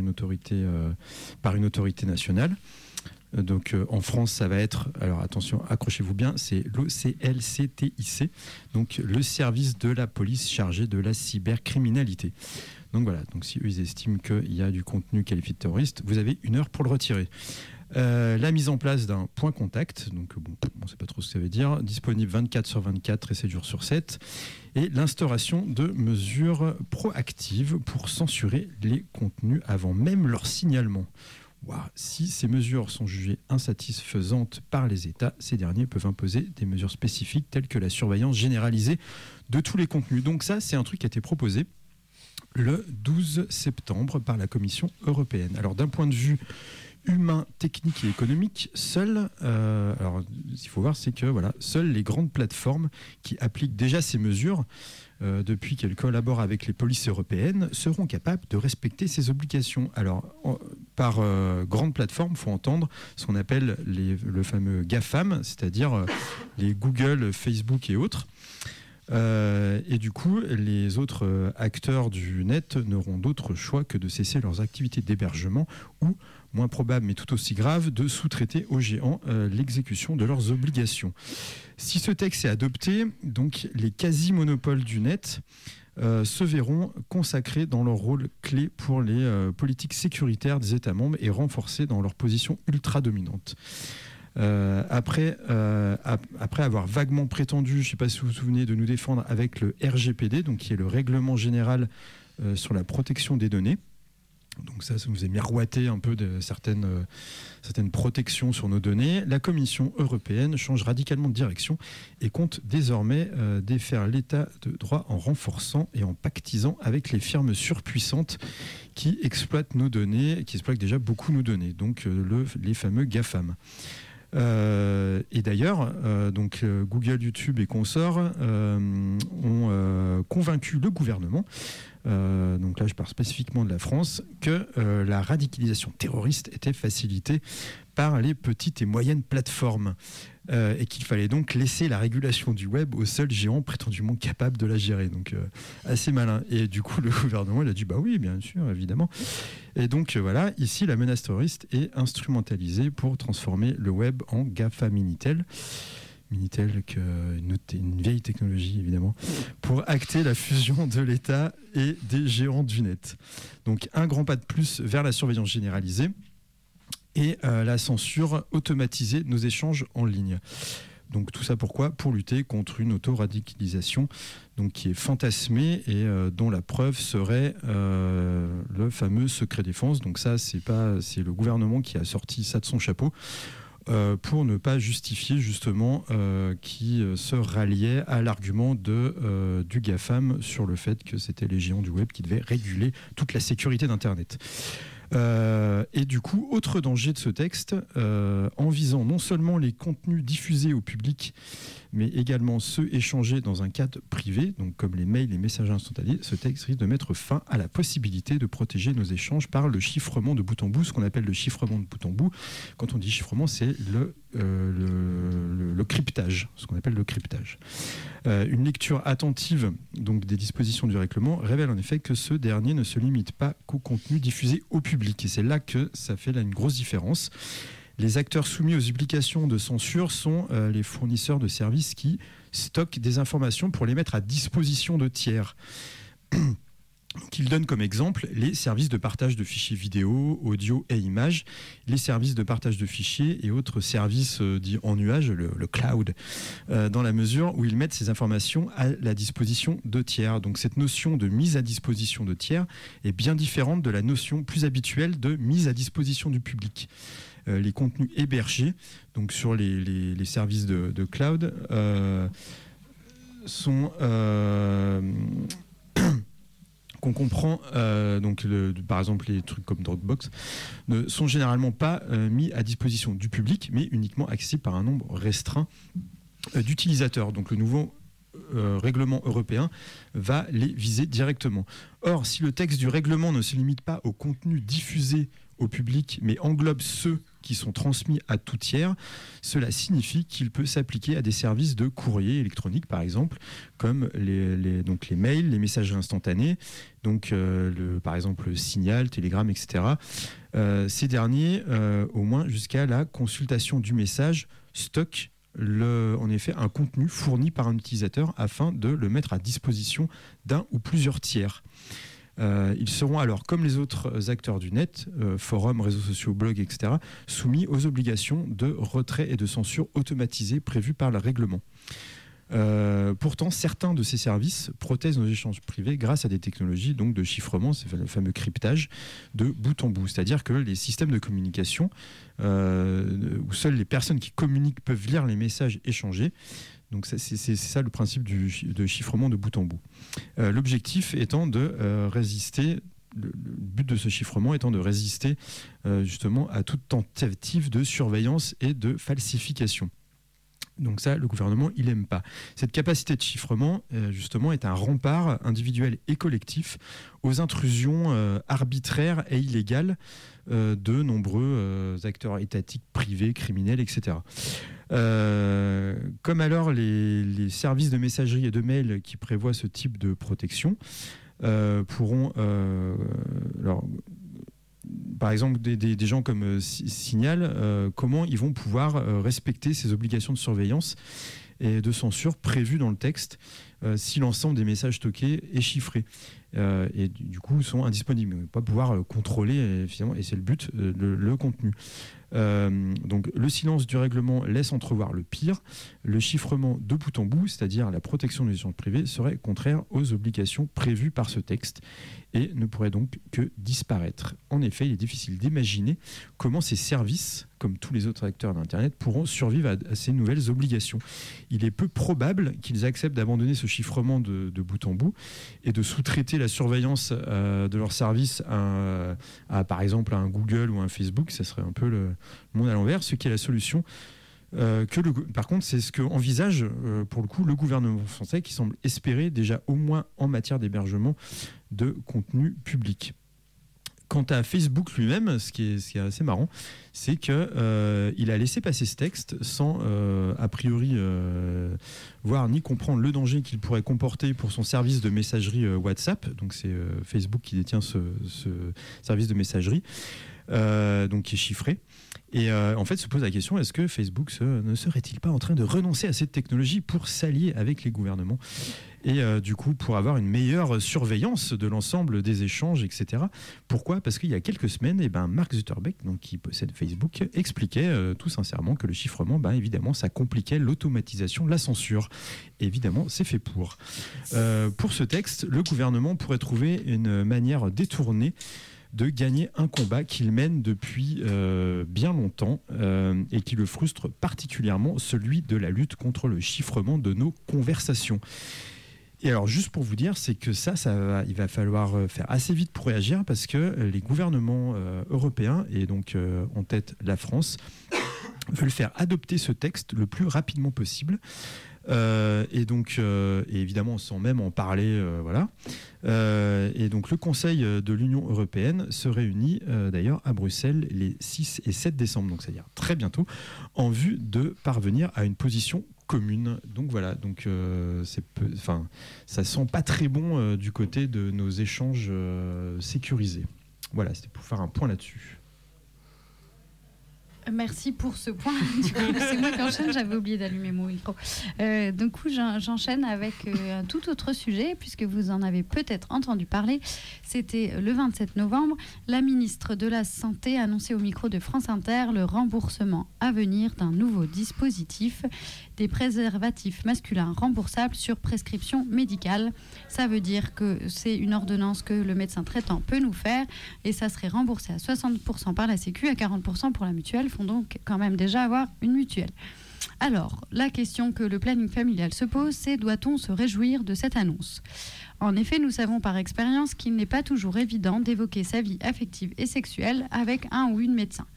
par une autorité nationale. Donc en France, ça va être, alors attention, accrochez-vous bien, c'est l'OCLCTIC, donc le service de la police chargé de la cybercriminalité. Donc voilà, donc si eux ils estiment qu'il y a du contenu qualifié de terroriste, vous avez 1 heure pour le retirer. La mise en place d'un point contact, donc bon, on ne sait pas trop ce que ça veut dire, disponible 24/24 et 7 jours sur 7, et l'instauration de mesures proactives pour censurer les contenus avant même leur signalement. Wow. Si ces mesures sont jugées insatisfaisantes par les États, ces derniers peuvent imposer des mesures spécifiques telles que la surveillance généralisée de tous les contenus. Donc ça, c'est un truc qui a été proposé le 12 septembre par la Commission européenne. Alors d'un point de vue humain, technique et économique, alors ce qu'il faut voir, c'est que voilà, seules les grandes plateformes qui appliquent déjà ces mesures depuis qu'elles collaborent avec les polices européennes seront capables de respecter ces obligations. Alors par grande plateforme, il faut entendre ce qu'on appelle le fameux GAFAM, c'est-à-dire les Google, Facebook et autres. Et du coup, les autres acteurs du net n'auront d'autre choix que de cesser leurs activités d'hébergement ou, moins probable mais tout aussi grave, de sous-traiter aux géants l'exécution de leurs obligations. Si ce texte est adopté, donc les quasi-monopoles du net se verront consacrés dans leur rôle clé pour les politiques sécuritaires des États membres et renforcés dans leur position ultra-dominante. Après avoir vaguement prétendu, je ne sais pas si vous vous souvenez, de nous défendre avec le RGPD, donc qui est le règlement général sur la protection des données. Donc ça nous est miroité un peu de certaines protections sur nos données. La Commission européenne change radicalement de direction et compte désormais défaire l'état de droit en renforçant et en pactisant avec les firmes surpuissantes qui exploitent nos données, qui exploitent déjà beaucoup nos données, donc les fameux GAFAM. Et d'ailleurs, Google, YouTube et consorts ont convaincu le gouvernement, donc là je parle spécifiquement de la France, que la radicalisation terroriste était facilitée par les petites et moyennes plateformes et qu'il fallait donc laisser la régulation du web aux seuls géants prétendument capables de la gérer. Donc assez malin. Et du coup le gouvernement il a dit bah oui bien sûr évidemment. Et donc voilà, ici la menace terroriste est instrumentalisée pour transformer le web en GAFA Minitel. Minitel, une vieille technologie évidemment, pour acter la fusion de l'État et des géants du net. Donc un grand pas de plus vers la surveillance généralisée et la censure automatisée de nos échanges en ligne. Donc tout ça pourquoi ? Pour lutter contre une auto-radicalisation donc, qui est fantasmée et dont la preuve serait le fameux secret défense. Donc ça, c'est le gouvernement qui a sorti ça de son chapeau. Pour ne pas justifier justement qui se ralliait à l'argument du GAFAM sur le fait que c'était les géants du web qui devaient réguler toute la sécurité d'Internet. Et du coup, autre danger de ce texte, en visant non seulement les contenus diffusés au public, mais également ceux échangés dans un cadre privé, donc comme les mails, les messages instantanés, ce texte risque de mettre fin à la possibilité de protéger nos échanges par le chiffrement de bout en bout, ce qu'on appelle le chiffrement de bout en bout. Quand on dit chiffrement, c'est le cryptage, ce qu'on appelle le cryptage. Une lecture attentive donc, des dispositions du règlement révèle en effet que ce dernier ne se limite pas qu'au contenu diffusé au public. Et c'est là que ça fait une grosse différence. Les acteurs soumis aux obligations de censure sont les fournisseurs de services qui stockent des informations pour les mettre à disposition de tiers. Qu'il donne comme exemple les services de partage de fichiers vidéo, audio et images, les services de partage de fichiers et autres services dits en nuage, le cloud, dans la mesure où ils mettent ces informations à la disposition de tiers. Donc cette notion de mise à disposition de tiers est bien différente de la notion plus habituelle de mise à disposition du public. Les contenus hébergés, donc sur les services de cloud, sont... qu'on comprend, par exemple les trucs comme Dropbox, ne sont généralement pas mis à disposition du public, mais uniquement accessibles par un nombre restreint d'utilisateurs. Donc le nouveau règlement européen va les viser directement. Or, si le texte du règlement ne se limite pas au contenu diffusé au public, mais englobe ceux qui sont transmis à tout tiers, cela signifie qu'il peut s'appliquer à des services de courrier électronique, par exemple, comme les mails, les messageries instantanées, donc par exemple Signal, Telegram, etc. Ces derniers, au moins jusqu'à la consultation du message, stockent en effet un contenu fourni par un utilisateur afin de le mettre à disposition d'un ou plusieurs tiers. Ils seront alors, comme les autres acteurs du net, forums, réseaux sociaux, blogs, etc., soumis aux obligations de retrait et de censure automatisées prévues par le règlement. Pourtant, certains de ces services protègent nos échanges privés grâce à des technologies donc, de chiffrement, c'est le fameux cryptage, de bout en bout. C'est-à-dire que les systèmes de communication, où seules les personnes qui communiquent peuvent lire les messages échangés, donc c'est ça le principe de chiffrement de bout en bout. L'objectif étant de résister, le but de ce chiffrement étant de résister justement à toute tentative de surveillance et de falsification. Donc ça, le gouvernement, il n'aime pas. Cette capacité de chiffrement, justement, est un rempart individuel et collectif aux intrusions arbitraires et illégales de nombreux acteurs étatiques, privés, criminels, etc. Comme alors les services de messagerie et de mail qui prévoient ce type de protection pourront... par exemple, des gens comme Signal, comment ils vont pouvoir respecter ces obligations de surveillance et de censure prévues dans le texte si l'ensemble des messages stockés est chiffré et du coup sont indisponibles. On ne va pas pouvoir contrôler, finalement, et c'est le but, le contenu. Donc le silence du règlement laisse entrevoir le pire. Le chiffrement de bout en bout, c'est-à-dire la protection des échanges privés, serait contraire aux obligations prévues par ce texte et ne pourrait donc que disparaître. En effet, il est difficile d'imaginer comment ces services, comme tous les autres acteurs d'Internet, pourront survivre à ces nouvelles obligations. Il est peu probable qu'ils acceptent d'abandonner ce chiffrement de bout en bout et de sous-traiter la surveillance de leurs services par exemple, à un Google ou à un Facebook. Ça serait un peu le monde à l'envers, ce qui est la solution Par contre, c'est ce qu'envisage pour le coup le gouvernement français, qui semble espérer déjà au moins en matière d'hébergement de contenu public. Quant à Facebook lui-même, ce qui est assez marrant, c'est qu'il a laissé passer ce texte sans, a priori, voir ni comprendre le danger qu'il pourrait comporter pour son service de messagerie WhatsApp. Donc c'est Facebook qui détient ce service de messagerie, donc qui est chiffré. Et en fait, se pose la question, est-ce que Facebook ne serait-il pas en train de renoncer à cette technologie pour s'allier avec les gouvernements et du coup pour avoir une meilleure surveillance de l'ensemble des échanges, etc. Pourquoi ? Parce qu'il y a quelques semaines, Mark Zuckerberg, donc, qui possède Facebook, expliquait tout sincèrement que le chiffrement, évidemment, ça compliquait l'automatisation, la censure. Évidemment, c'est fait pour. Pour ce texte, le gouvernement pourrait trouver une manière détournée de gagner un combat qu'il mène depuis bien longtemps et qui le frustre particulièrement, celui de la lutte contre le chiffrement de nos conversations. Et alors, juste pour vous dire, c'est que il va falloir faire assez vite pour réagir, parce que les gouvernements européens, et donc en tête la France, veulent faire adopter ce texte le plus rapidement possible. Et donc, et évidemment, sans même en parler, voilà. Et donc, le Conseil de l'Union européenne se réunit d'ailleurs à Bruxelles les 6 et 7 décembre, donc c'est-à-dire très bientôt, en vue de parvenir à une position commune. Donc voilà, donc ça sent pas très bon du côté de nos échanges sécurisés. Voilà, c'était pour faire un point là-dessus. Merci pour ce point. Du coup, c'est moi qui enchaîne, j'avais oublié d'allumer mon micro. Du coup, j'enchaîne avec un tout autre sujet, puisque vous en avez peut-être entendu parler. C'était le 27 novembre. La ministre de la Santé annonçait au micro de France Inter le remboursement à venir d'un nouveau dispositif, des préservatifs masculins remboursables sur prescription médicale. Ça veut dire que c'est une ordonnance que le médecin traitant peut nous faire, et ça serait remboursé à 60% par la Sécu, à 40% pour la mutuelle. Font donc quand même déjà avoir une mutuelle. Alors, la question que le planning familial se pose, c'est: doit-on se réjouir de cette annonce ? En effet, nous savons par expérience qu'il n'est pas toujours évident d'évoquer sa vie affective et sexuelle avec un ou une médecin.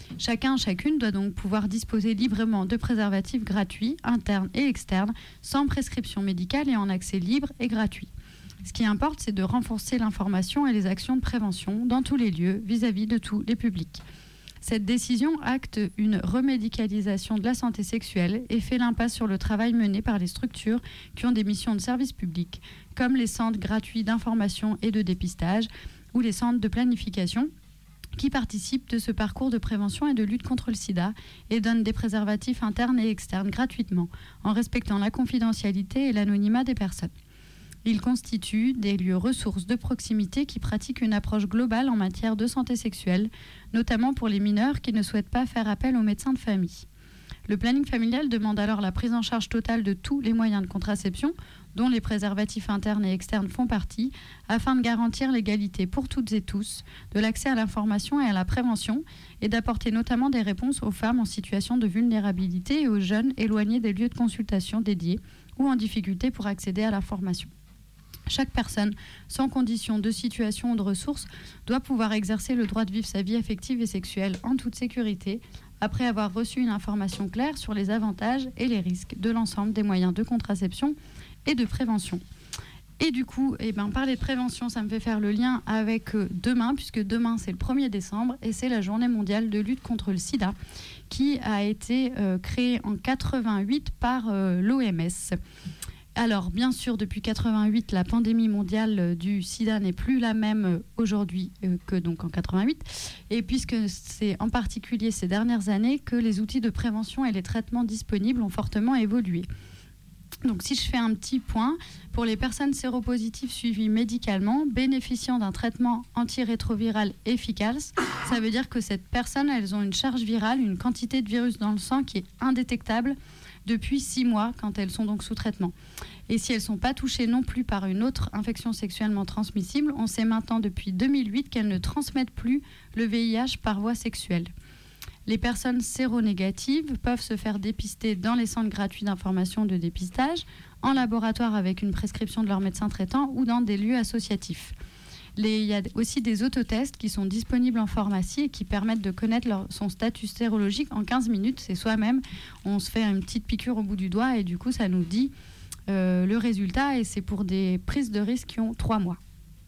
Chacune doit donc pouvoir disposer librement de préservatifs gratuits, internes et externes, sans prescription médicale et en accès libre et gratuit. Ce qui importe, c'est de renforcer l'information et les actions de prévention dans tous les lieux, vis-à-vis de tous les publics. Cette décision acte une remédicalisation de la santé sexuelle et fait l'impasse sur le travail mené par les structures qui ont des missions de service public, comme les centres gratuits d'information et de dépistage ou les centres de planification, qui participent de ce parcours de prévention et de lutte contre le sida et donnent des préservatifs internes et externes gratuitement, en respectant la confidentialité et l'anonymat des personnes. Ils constituent des lieux ressources de proximité qui pratiquent une approche globale en matière de santé sexuelle, notamment pour les mineurs qui ne souhaitent pas faire appel aux médecins de famille. Le planning familial demande alors la prise en charge totale de tous les moyens de contraception, dont les préservatifs internes et externes font partie, afin de garantir l'égalité pour toutes et tous, de l'accès à l'information et à la prévention, et d'apporter notamment des réponses aux femmes en situation de vulnérabilité et aux jeunes éloignés des lieux de consultation dédiés ou en difficulté pour accéder à l'information. Chaque personne, sans condition de situation ou de ressources, doit pouvoir exercer le droit de vivre sa vie affective et sexuelle en toute sécurité, après avoir reçu une information claire sur les avantages et les risques de l'ensemble des moyens de contraception et de prévention. Et du coup, parler de prévention, ça me fait faire le lien avec demain, puisque demain, c'est le 1er décembre, et c'est la journée mondiale de lutte contre le sida, qui a été créée en 88 par l'OMS. Alors, bien sûr, depuis 88, la pandémie mondiale du sida n'est plus la même aujourd'hui que donc en 88. Et puisque c'est en particulier ces dernières années que les outils de prévention et les traitements disponibles ont fortement évolué. Donc, si je fais un petit point, pour les personnes séropositives suivies médicalement, bénéficiant d'un traitement antirétroviral efficace, ça veut dire que ces personnes, elles ont une charge virale, une quantité de virus dans le sang qui est indétectable depuis 6 mois quand elles sont donc sous traitement. Et si elles ne sont pas touchées non plus par une autre infection sexuellement transmissible, on sait maintenant depuis 2008 qu'elles ne transmettent plus le VIH par voie sexuelle. Les personnes séronégatives peuvent se faire dépister dans les centres gratuits d'information de dépistage, en laboratoire avec une prescription de leur médecin traitant ou dans des lieux associatifs. Il y a aussi des autotests qui sont disponibles en pharmacie et qui permettent de connaître son statut sérologique en 15 minutes. C'est soi-même, on se fait une petite piqûre au bout du doigt et du coup, ça nous dit le résultat, et c'est pour des prises de risque qui ont 3 mois.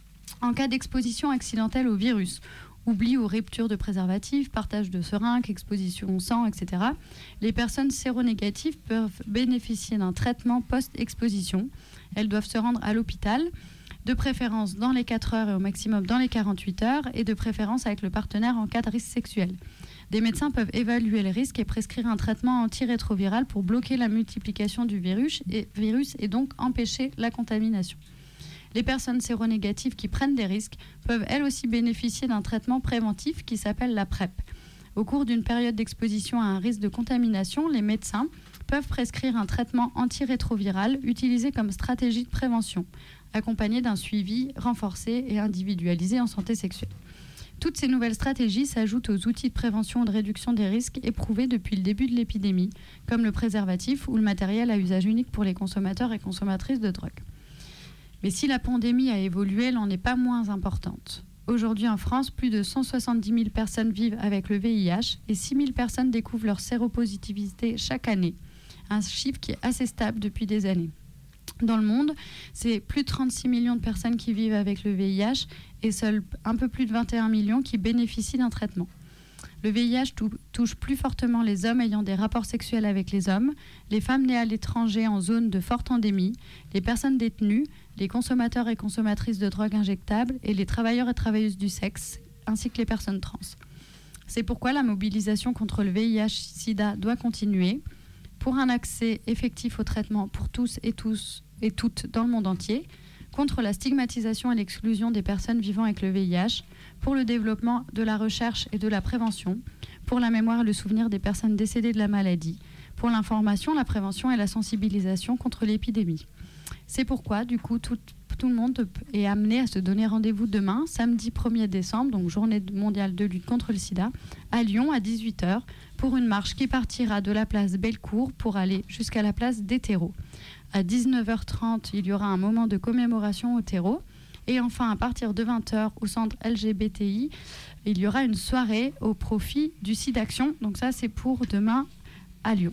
En cas d'exposition accidentelle au virus, oubli ou rupture de préservatif, partage de seringues, exposition au sang, etc., les personnes séronégatives peuvent bénéficier d'un traitement post-exposition. Elles doivent se rendre à l'hôpital, de préférence dans les 4 heures et au maximum dans les 48 heures, et de préférence avec le partenaire en cas de risque sexuel. Des médecins peuvent évaluer les risques et prescrire un traitement antirétroviral pour bloquer la multiplication du virus et donc empêcher la contamination. Les personnes séronégatives qui prennent des risques peuvent elles aussi bénéficier d'un traitement préventif qui s'appelle la PrEP. Au cours d'une période d'exposition à un risque de contamination, les médecins peuvent prescrire un traitement antirétroviral utilisé comme stratégie de prévention, accompagné d'un suivi renforcé et individualisé en santé sexuelle. Toutes ces nouvelles stratégies s'ajoutent aux outils de prévention et de réduction des risques éprouvés depuis le début de l'épidémie, comme le préservatif ou le matériel à usage unique pour les consommateurs et consommatrices de drogue. Mais si la pandémie a évolué, elle n'en est pas moins importante. Aujourd'hui en France, plus de 170 000 personnes vivent avec le VIH et 6 000 personnes découvrent leur séropositivité chaque année, un chiffre qui est assez stable depuis des années. Dans le monde, c'est plus de 36 millions de personnes qui vivent avec le VIH et seuls un peu plus de 21 millions qui bénéficient d'un traitement. Le VIH touche plus fortement les hommes ayant des rapports sexuels avec les hommes, les femmes nées à l'étranger en zone de forte endémie, les personnes détenues, les consommateurs et consommatrices de drogues injectables et les travailleurs et travailleuses du sexe, ainsi que les personnes trans. C'est pourquoi la mobilisation contre le VIH-Sida doit continuer pour un accès effectif au traitement pour tous et toutes dans le monde entier, contre la stigmatisation et l'exclusion des personnes vivant avec le VIH, pour le développement de la recherche et de la prévention, pour la mémoire et le souvenir des personnes décédées de la maladie, pour l'information, la prévention et la sensibilisation contre l'épidémie. C'est pourquoi, du coup, tout le monde est amené à se donner rendez-vous demain, samedi 1er décembre, donc journée mondiale de lutte contre le sida, à Lyon à 18h, pour une marche qui partira de la place Bellecour pour aller jusqu'à la place des terreaux. À 19h30, il y aura un moment de commémoration au terreau. Et enfin, à partir de 20h, au centre LGBTI, il y aura une soirée au profit du SIDAction. Donc ça, c'est pour demain à Lyon.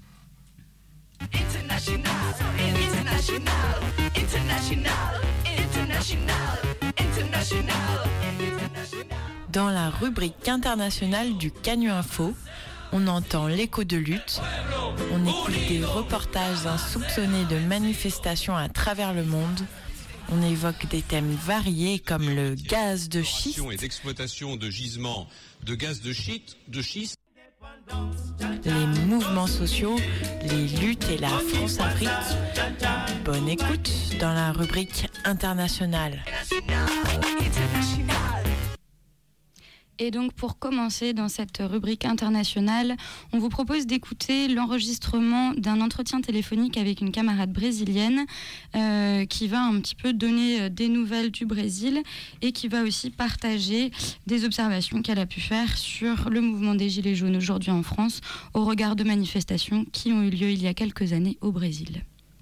Dans la rubrique internationale du Canu Info, on entend l'écho de lutte, on écoute des reportages insoupçonnés de manifestations à travers le monde, on évoque des thèmes variés comme le gaz de schiste et d'exploitation de gisements de gaz de schiste, les mouvements sociaux, les luttes et la France-Afrique. Bonne écoute dans la rubrique internationale. Et donc pour commencer dans cette rubrique internationale, on vous propose d'écouter l'enregistrement d'un entretien téléphonique avec une camarade brésilienne qui va un petit peu donner des nouvelles du Brésil et qui va aussi partager des observations qu'elle a pu faire sur le mouvement des Gilets jaunes aujourd'hui en France au regard de manifestations qui ont eu lieu il y a quelques années au Brésil.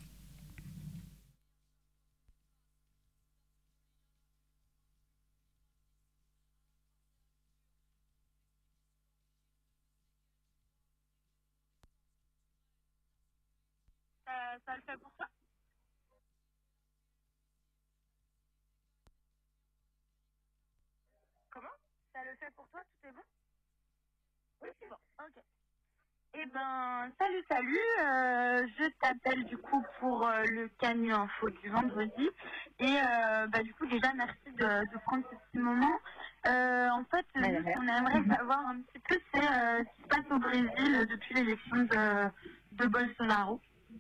Ça le fait pour toi? Comment? Ça le fait pour toi? Tout est bon? Oui, c'est bon. Ok. Eh ben, salut. Je t'appelle du coup pour le Canu Info du vendredi. Et du coup, déjà, merci de prendre ce petit moment. En fait, on aimerait savoir un petit peu ce qui se passe au Brésil depuis l'élection de Bolsonaro.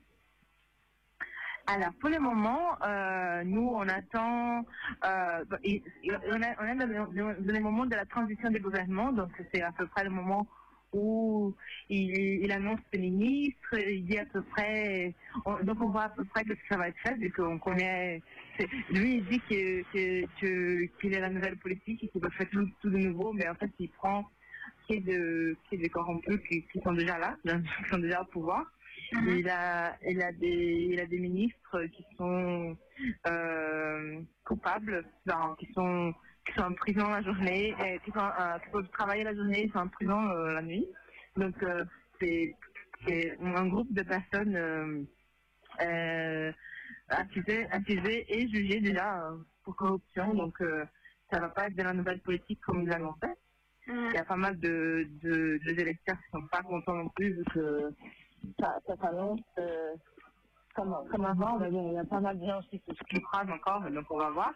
Alors, pour le moment, nous, on attend... on est dans le moment de la transition des gouvernements, donc c'est à peu près le moment où il annonce le ministre, il dit à peu près... donc, on voit à peu près ce que ça va être fait, vu qu'on connaît... Lui, il dit qu'il est la nouvelle politique et qu'il va faire tout de nouveau, mais en fait, il prend qu'il y ait des corrompus qui sont déjà là, qui sont déjà au pouvoir. Il a des ministres qui sont coupables, qui sont en prison la journée, qui peuvent travailler la journée, ils sont en prison la nuit. Donc c'est un groupe de personnes accusées et jugées déjà pour corruption. Donc ça va pas être de la nouvelle politique comme ils l'annonçaient. Il y a pas mal de électeurs qui sont pas contents non plus vu que ça s'annonce comme avant. Mais bon, il y a pas mal de gens aussi qui croisent encore, donc on va voir.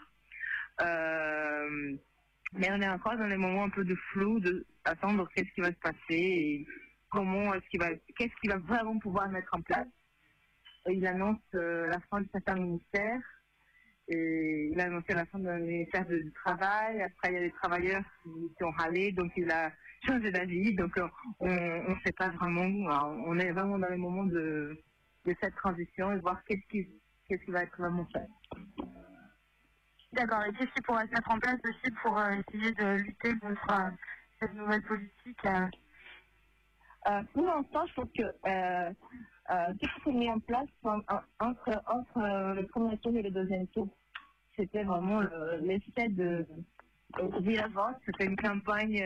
Mais on est encore dans les moments un peu de flou, d'attendre qu'est-ce qui va se passer et qu'est-ce qu'il va vraiment pouvoir mettre en place. Il annonce la fin de certains ministères. Et il a annoncé la fin du ministère du Travail. Après, il y a des travailleurs qui ont râlé, donc il a changé d'avis. Donc, on ne sait pas vraiment. On est vraiment dans les moments de cette transition et voir qu'est-ce qui va être vraiment fait. D'accord. Et qu'est-ce qui pourrait se mettre en place aussi pour essayer de lutter contre cette nouvelle politique Pour l'instant, je pense que ce qui s'est mis en place entre le premier tour et le deuxième tour, c'était vraiment l'essai de l'avance. C'était une campagne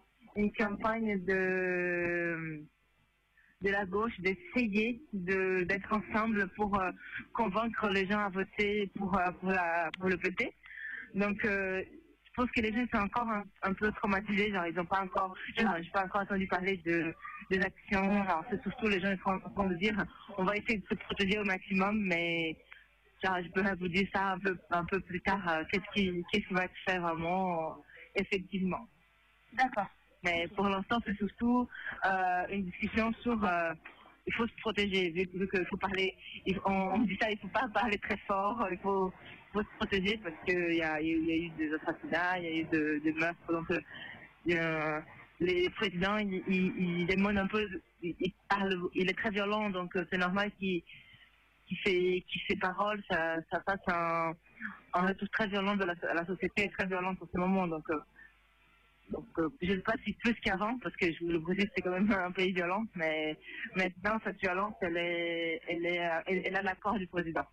de la gauche d'essayer d'être ensemble pour convaincre les gens à voter pour le PT. Donc je pense que les gens sont encore un peu traumatisés, genre ils n'ont pas encore, j'ai pas encore entendu parler des actions. Alors c'est surtout les gens sont en train de dire on va essayer de se protéger au maximum, mais genre, je peux vous dire ça un peu plus tard, qu'est-ce qui va être fait vraiment effectivement. D'accord. Mais pour l'instant c'est surtout une discussion sur il faut se protéger, vu qu'il faut parler, on dit ça, il ne faut pas parler très fort, il faut se protéger parce qu'il y a eu des assassinats, il y a eu des meurtres, donc les présidents, ils démontent un peu, ils parlent, il est très violent, donc c'est normal qu'il fait parole, ça passe un retour très violent de la société est très violente en ce moment, donc je ne sais pas si plus qu'avant, parce que le Brésil c'est quand même un pays violent, mais maintenant cette violence, elle a l'accord du président.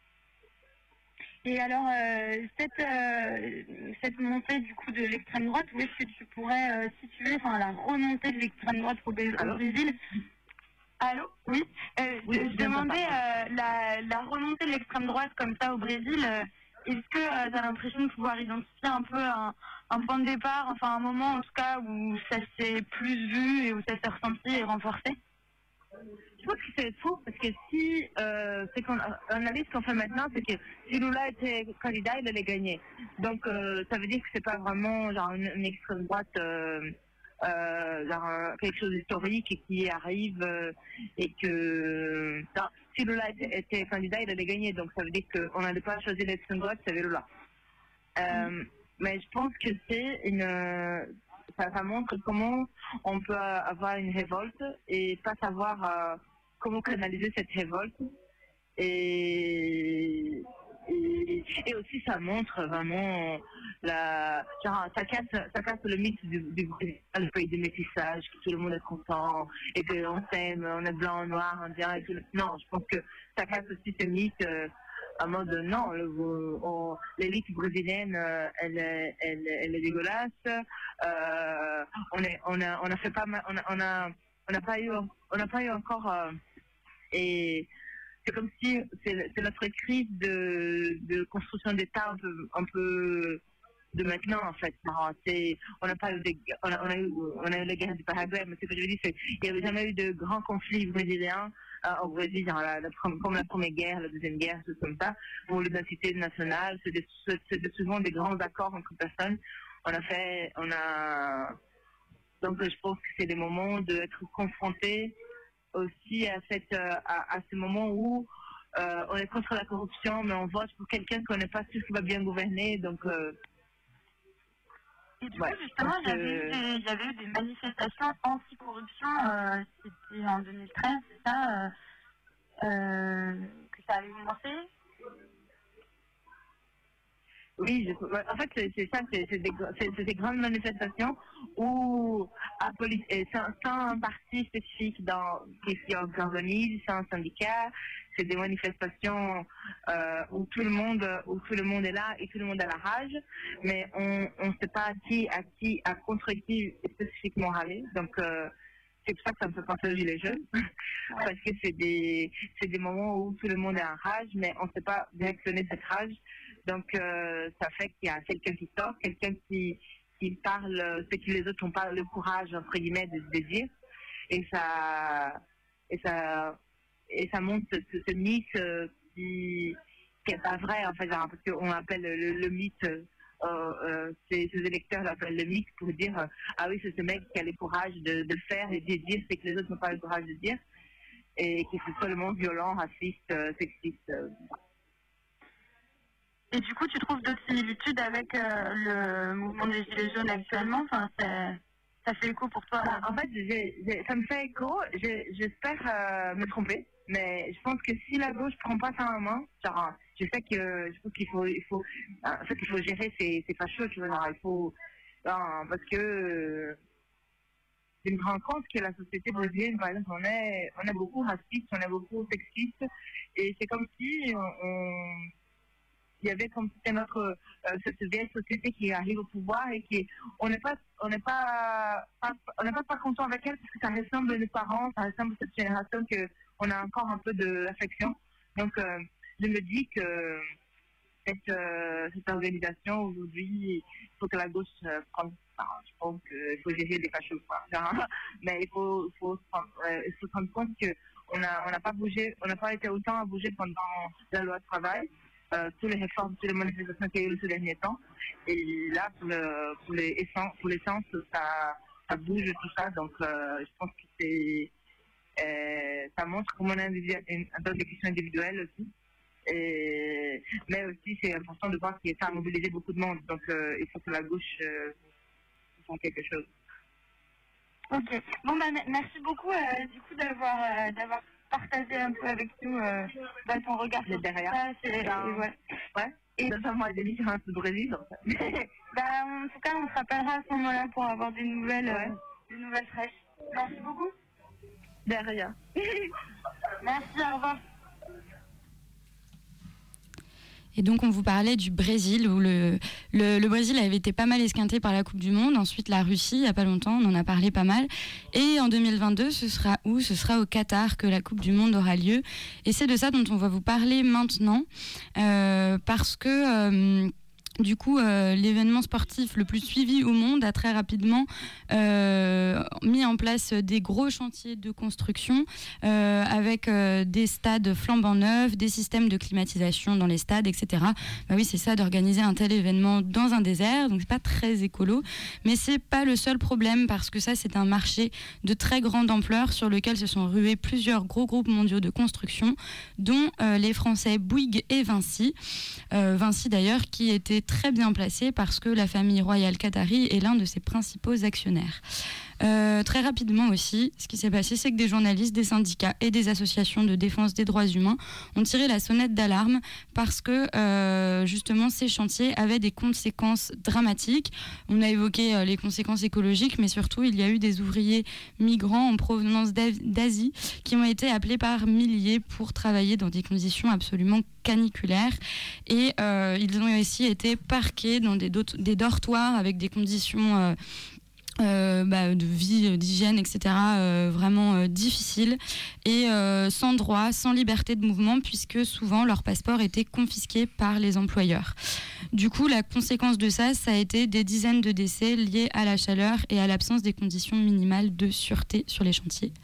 Et alors, cette montée du coup de l'extrême droite, où est-ce que tu pourrais situer la remontée de l'extrême droite au Brésil? Allô? Oui. Je demandais la remontée de l'extrême droite comme ça au Brésil. Est-ce que tu as l'impression de pouvoir identifier un peu un point de départ, enfin un moment en tout cas où ça s'est plus vu et où ça s'est ressenti et renforcé? Je pense que c'est faux parce que si l'analyse qu'on fait maintenant, c'est que si Lula était candidat, il allait gagner. Donc ça veut dire que c'est pas vraiment genre une extrême droite, quelque chose d'historique qui arrive et que si Lula était candidat, il allait gagner. Donc ça veut dire qu'on n'allait pas choisir l'extrême droite, c'était Lula. Mais je pense que ça montre comment on peut avoir une révolte et pas savoir comment canaliser cette révolte. Et aussi ça montre vraiment ça casse le mythe du Brésil, le pays du métissage, que tout le monde est content et qu'on s'aime, on est blanc, noir, indien et tout. Non, je pense que ça casse aussi ce mythe en mode non, l'élite brésilienne elle est dégueulasse. On n'a pas eu encore et c'est comme si c'est notre crise de construction d'État un peu de maintenant en fait. On n'a pas eu on a eu la guerre du Paraguay, mais ce que je veux dire c'est qu'il n'y avait jamais eu de grands conflits brésiliens au Brésil, genre comme la première guerre, la deuxième guerre, tout comme ça, pour l'identité nationale. C'était souvent des grands accords entre personnes. Donc je pense que c'est des moments d'être confrontés aussi à ce moment où on est contre la corruption, mais on vote pour quelqu'un qu'on n'est pas sûr qui va bien gouverner. Donc, et du coup, justement, il y avait eu des manifestations anti-corruption, c'était en 2013, c'est ça, que ça avait commencé? Oui, en fait, c'est ça, c'est des grandes manifestations où, sans un parti spécifique qui organise, sans un syndicat, c'est des manifestations où tout le monde est là et tout le monde a la rage, mais on ne sait pas contre qui spécifiquement râler. Donc, c'est pour ça que ça me fait penser aux Gilets jaunes, parce que c'est des moments où tout le monde est en rage, mais on ne sait pas directionner cette rage. Donc, ça fait qu'il y a quelqu'un qui sort, quelqu'un qui parle ce que les autres n'ont pas le courage, entre guillemets, de dire. Et ça montre ce mythe qui n'est pas vrai, en fait, parce qu'on appelle le mythe, ces électeurs l'appellent le mythe pour dire ah oui, c'est ce mec qui a le courage de faire et de dire ce que les autres n'ont pas le courage de dire, et qui est seulement violent, raciste, sexiste. Et du coup, tu trouves d'autres similitudes avec le mouvement des Gilets jaunes actuellement? Enfin, ça fait écho pour toi? En fait, ça me fait écho. J'espère me tromper, mais je pense que si la gauche prend pas ça en main, genre, je pense qu'il faut gérer ces fachos, tu vois, genre, parce que je me rends compte que la société brésilienne, par exemple, on est beaucoup raciste, on est beaucoup sexiste, et c'est comme si il y avait comme si c'était cette vieille société qui arrive au pouvoir et on n'est pas content avec elle parce que ça ressemble à nos parents, ça ressemble à cette génération qu'on a encore un peu d'affection. Donc, je me dis que cette organisation aujourd'hui, il faut que la gauche prenne. Je pense qu'il faut gérer des fachos, mais il faut se rendre compte qu'on n'a pas bougé, on n'a pas été autant à bouger pendant la loi de travail. Tous les réformes, toutes les manifestations qu'il y a eu ces derniers temps. Et là, pour l'essence, ça bouge tout ça. Donc, je pense que ça montre comment on a des questions individuelles aussi. Mais aussi, c'est important de voir que ça a mobilisé beaucoup de monde. Donc, il faut que la gauche fasse quelque chose. Ok. Bon, merci beaucoup du coup d'avoir partager un peu avec nous ton regard sur derrière. Ouais. Et notamment des différences du Brésil. En tout cas, on se rappellera à ce moment-là pour avoir des nouvelles fraîches. Merci beaucoup. Derrière. Merci, au revoir. Et donc, on vous parlait du Brésil, où le Brésil avait été pas mal esquinté par la Coupe du Monde. Ensuite, la Russie, il n'y a pas longtemps, on en a parlé pas mal. Et en 2022, ce sera où ? Ce sera au Qatar que la Coupe du Monde aura lieu. Et c'est de ça dont on va vous parler maintenant, parce que... Du coup, l'événement sportif le plus suivi au monde a très rapidement mis en place des gros chantiers de construction avec des stades flambant neufs, des systèmes de climatisation dans les stades, etc. Bah oui, c'est ça d'organiser un tel événement dans un désert, donc c'est pas très écolo, mais c'est pas le seul problème parce que ça, c'est un marché de très grande ampleur sur lequel se sont rués plusieurs gros groupes mondiaux de construction, dont les Français Bouygues et Vinci. Vinci d'ailleurs qui était très bien placé parce que la famille royale qatari est l'un de ses principaux actionnaires. Très rapidement aussi, ce qui s'est passé, c'est que des journalistes, des syndicats et des associations de défense des droits humains ont tiré la sonnette d'alarme parce que justement ces chantiers avaient des conséquences dramatiques. On a évoqué les conséquences écologiques, mais surtout il y a eu des ouvriers migrants en provenance d'Asie qui ont été appelés par milliers pour travailler dans des conditions absolument caniculaires, et ils ont aussi été parqués dans des dortoirs avec des conditions de vie, d'hygiène, etc. Vraiment difficiles, et sans droit, sans liberté de mouvement, puisque souvent leur passeport était confisqué par les employeurs. Du coup, la conséquence de ça a été des dizaines de décès liés à la chaleur et à l'absence des conditions minimales de sûreté sur les chantiers.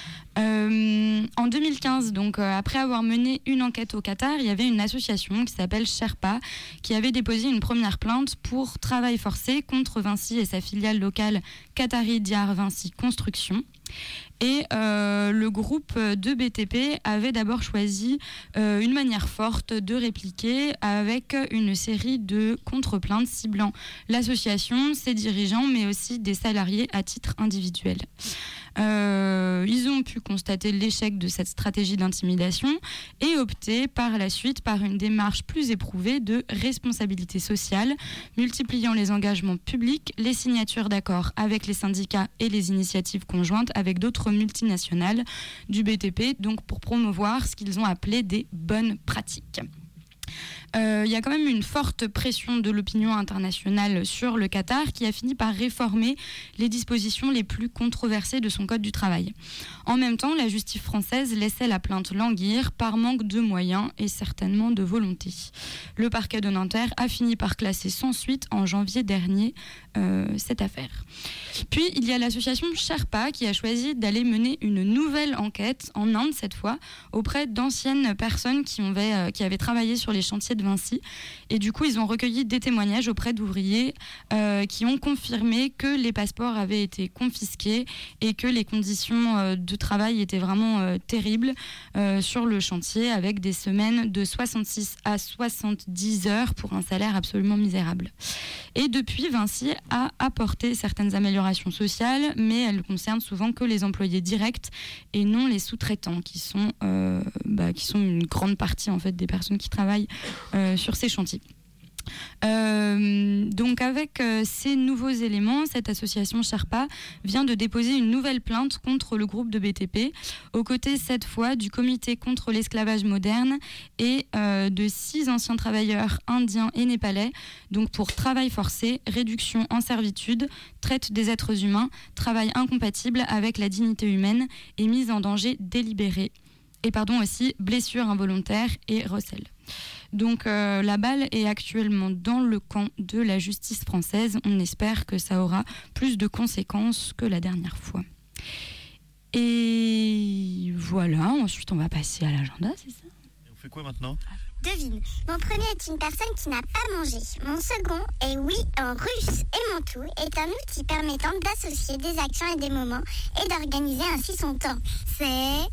En 2015, donc après avoir mené une enquête au Qatar, il y avait une association qui s'appelle Sherpa qui avait déposé une première plainte pour travail forcé contre Vinci et sa filiale locale Qatari Diar Vinci Construction. Et le groupe de BTP avait d'abord choisi une manière forte de répliquer avec une série de contre-plaintes ciblant l'association, ses dirigeants, mais aussi des salariés à titre individuel. Ils ont pu constater l'échec de cette stratégie d'intimidation et opter par la suite par une démarche plus éprouvée de responsabilité sociale, multipliant les engagements publics, les signatures d'accords avec les syndicats et les initiatives conjointes avec d'autres multinationales du BTP, donc pour promouvoir ce qu'ils ont appelé des bonnes pratiques. Il y a quand même une forte pression de l'opinion internationale sur le Qatar qui a fini par réformer les dispositions les plus controversées de son code du travail. En même temps, la justice française laissait la plainte languir par manque de moyens et certainement de volonté. Le parquet de Nanterre a fini par classer sans suite en janvier dernier cette affaire. Puis il y a l'association Sherpa qui a choisi d'aller mener une nouvelle enquête en Inde cette fois auprès d'anciennes personnes qui avaient travaillé sur les chantiers de Vinci, et du coup ils ont recueilli des témoignages auprès d'ouvriers qui ont confirmé que les passeports avaient été confisqués et que les conditions de travail étaient vraiment terribles sur le chantier, avec des semaines de 66 à 70 heures pour un salaire absolument misérable. Et depuis, Vinci a apporté certaines améliorations sociales, mais elles concernent souvent que les employés directs et non les sous-traitants qui sont une grande partie en fait des personnes qui travaillent sur ces chantiers. Donc avec ces nouveaux éléments, cette association Sherpa vient de déposer une nouvelle plainte contre le groupe de BTP, aux côtés cette fois du comité contre l'esclavage moderne et de 6 anciens travailleurs indiens et népalais, donc pour travail forcé, réduction en servitude, traite des êtres humains, travail incompatible avec la dignité humaine et mise en danger délibérée, et aussi blessure involontaire et recel. Donc la balle est actuellement dans le camp de la justice française. On espère que ça aura plus de conséquences que la dernière fois. Et voilà, ensuite on va passer à l'agenda, c'est ça ? On fait quoi maintenant ? Devine, mon premier est une personne qui n'a pas mangé. Mon second est oui en russe. Et mon tout est un outil permettant d'associer des actions et des moments et d'organiser ainsi son temps. C'est...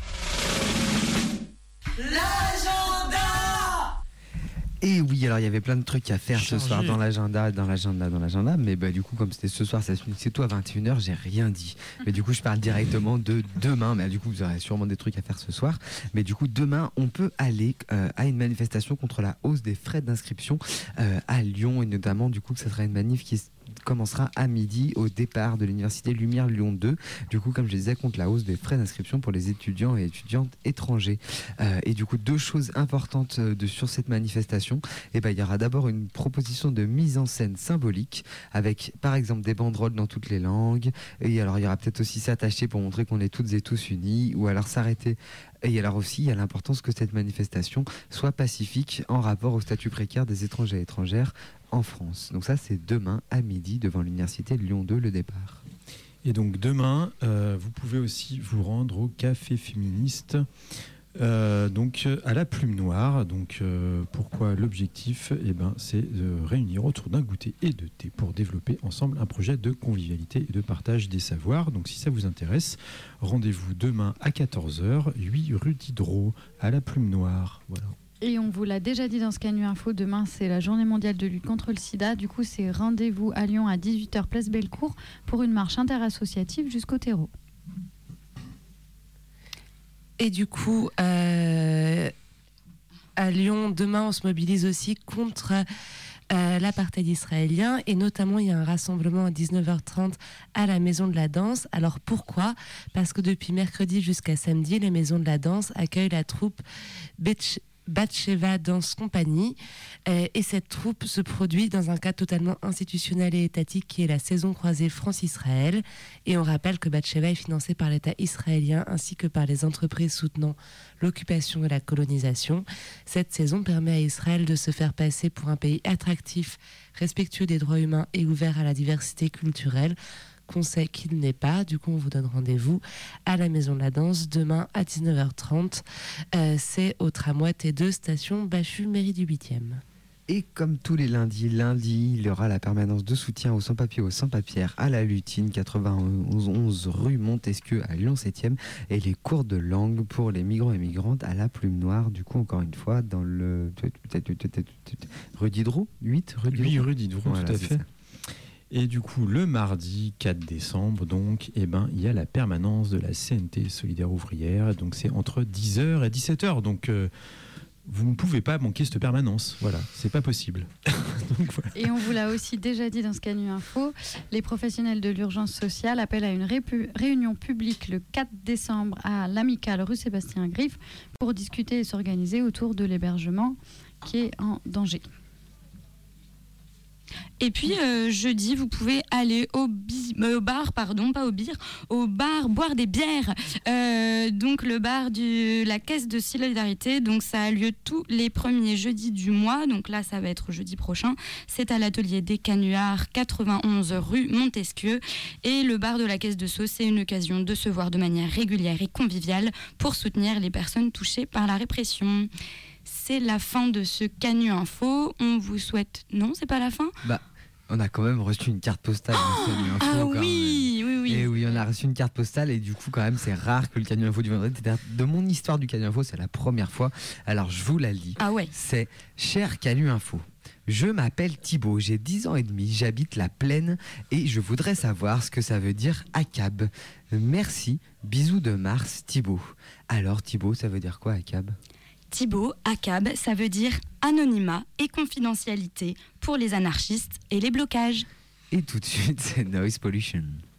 l'agenda! Et oui, alors il y avait plein de trucs à faire ce soir dans l'agenda, mais du coup, comme c'était ce soir, c'est tout à 21h, j'ai rien dit. Mais du coup, je parle directement de demain, mais du coup, vous aurez sûrement des trucs à faire ce soir. Mais du coup, demain, on peut aller à une manifestation contre la hausse des frais d'inscription à Lyon, et notamment, du coup, ça sera une manif qui commencera à midi au départ de l'université Lumière Lyon 2, du coup comme je disais, contre la hausse des frais d'inscription pour les étudiants et étudiantes étrangers. Et du coup, 2 choses importantes sur cette manifestation. Et il y aura d'abord une proposition de mise en scène symbolique avec par exemple des banderoles dans toutes les langues, et alors il y aura peut-être aussi s'attacher pour montrer qu'on est toutes et tous unis, ou alors s'arrêter. Et alors aussi, il y a l'importance que cette manifestation soit pacifique en rapport au statut précaire des étrangers et étrangères en France. Donc ça, c'est demain à midi devant l'université de Lyon 2, le départ. Et donc demain, vous pouvez aussi vous rendre au café féministe, donc à la Plume Noire. Donc pourquoi l'objectif ? C'est de réunir autour d'un goûter et de thé pour développer ensemble un projet de convivialité et de partage des savoirs. Donc si ça vous intéresse, rendez-vous demain à 14h, 8 rue Diderot, à la Plume Noire. Voilà. Et on vous l'a déjà dit dans ce Canu Info, demain c'est la journée mondiale de lutte contre le sida. Du coup, c'est rendez-vous à Lyon à 18h place Bellecour pour une marche interassociative jusqu'au terreau. Et du coup, à Lyon, demain, on se mobilise aussi contre l'apartheid israélien, et notamment il y a un rassemblement à 19h30 à la Maison de la Danse. Alors pourquoi ? Parce que depuis mercredi jusqu'à samedi, la Maison de la Danse accueille la troupe Batsheva Dance Company, et cette troupe se produit dans un cadre totalement institutionnel et étatique qui est la saison croisée France-Israël, et on rappelle que Batsheva est financée par l'État israélien ainsi que par les entreprises soutenant l'occupation et la colonisation. Cette saison permet à Israël de se faire passer pour un pays attractif, respectueux des droits humains et ouvert à la diversité culturelle, qu'on sait qu'il n'est pas. Du coup, on vous donne rendez-vous à la Maison de la Danse demain à 19h30. C'est au tramway T2, station Bachu, mairie du 8e. Et comme tous les lundis, il y aura la permanence de soutien aux sans-papiers, aux sans-papières à la Lutine, 91 rue Montesquieu à Lyon 7e, et les cours de langue pour les migrants et migrantes à la Plume Noire, du coup encore une fois dans le rue Diderot, 8 rue Diderot. Oui, rue Diderot, voilà, tout à fait. Et du coup, le mardi 4 décembre, donc, il y a la permanence de la CNT Solidaire Ouvrière. Donc, c'est entre 10h et 17h. Donc, vous ne pouvez pas manquer cette permanence. Voilà, c'est pas possible. Donc, voilà. Et on vous l'a aussi déjà dit dans ce Canu Info, les professionnels de l'urgence sociale appellent à une réunion publique le 4 décembre à l'Amicale rue Sébastien Griffe pour discuter et s'organiser autour de l'hébergement qui est en danger. Et puis jeudi, vous pouvez aller au bar boire des bières. Donc le bar de la Caisse de Solidarité. Donc ça a lieu tous les premiers jeudis du mois. Donc là, ça va être jeudi prochain. C'est à l'atelier des Canuards, 91 rue Montesquieu. Et le bar de la Caisse de Sceaux, c'est une occasion de se voir de manière régulière et conviviale pour soutenir les personnes touchées par la répression. C'est la fin de ce Canu Info. On vous souhaite... Non, c'est pas la fin ? On a quand même reçu une carte postale. Oui. Et oui, on a reçu une carte postale et du coup, quand même, c'est rare que le Canu Info du vendredi. De mon histoire du Canu Info, c'est la première fois. Alors, je vous la lis. Ah ouais. C'est « Cher Canu Info, je m'appelle Thibaut, j'ai 10 ans et demi, j'habite la Plaine et je voudrais savoir ce que ça veut dire ACAB. Merci, bisous de Mars, Thibaut. » Alors, Thibaut, ça veut dire quoi, ACAB ? Thibaut, ACAB, ça veut dire anonymat et confidentialité pour les anarchistes et les blocages. Et tout de suite, c'est Noise Pollution.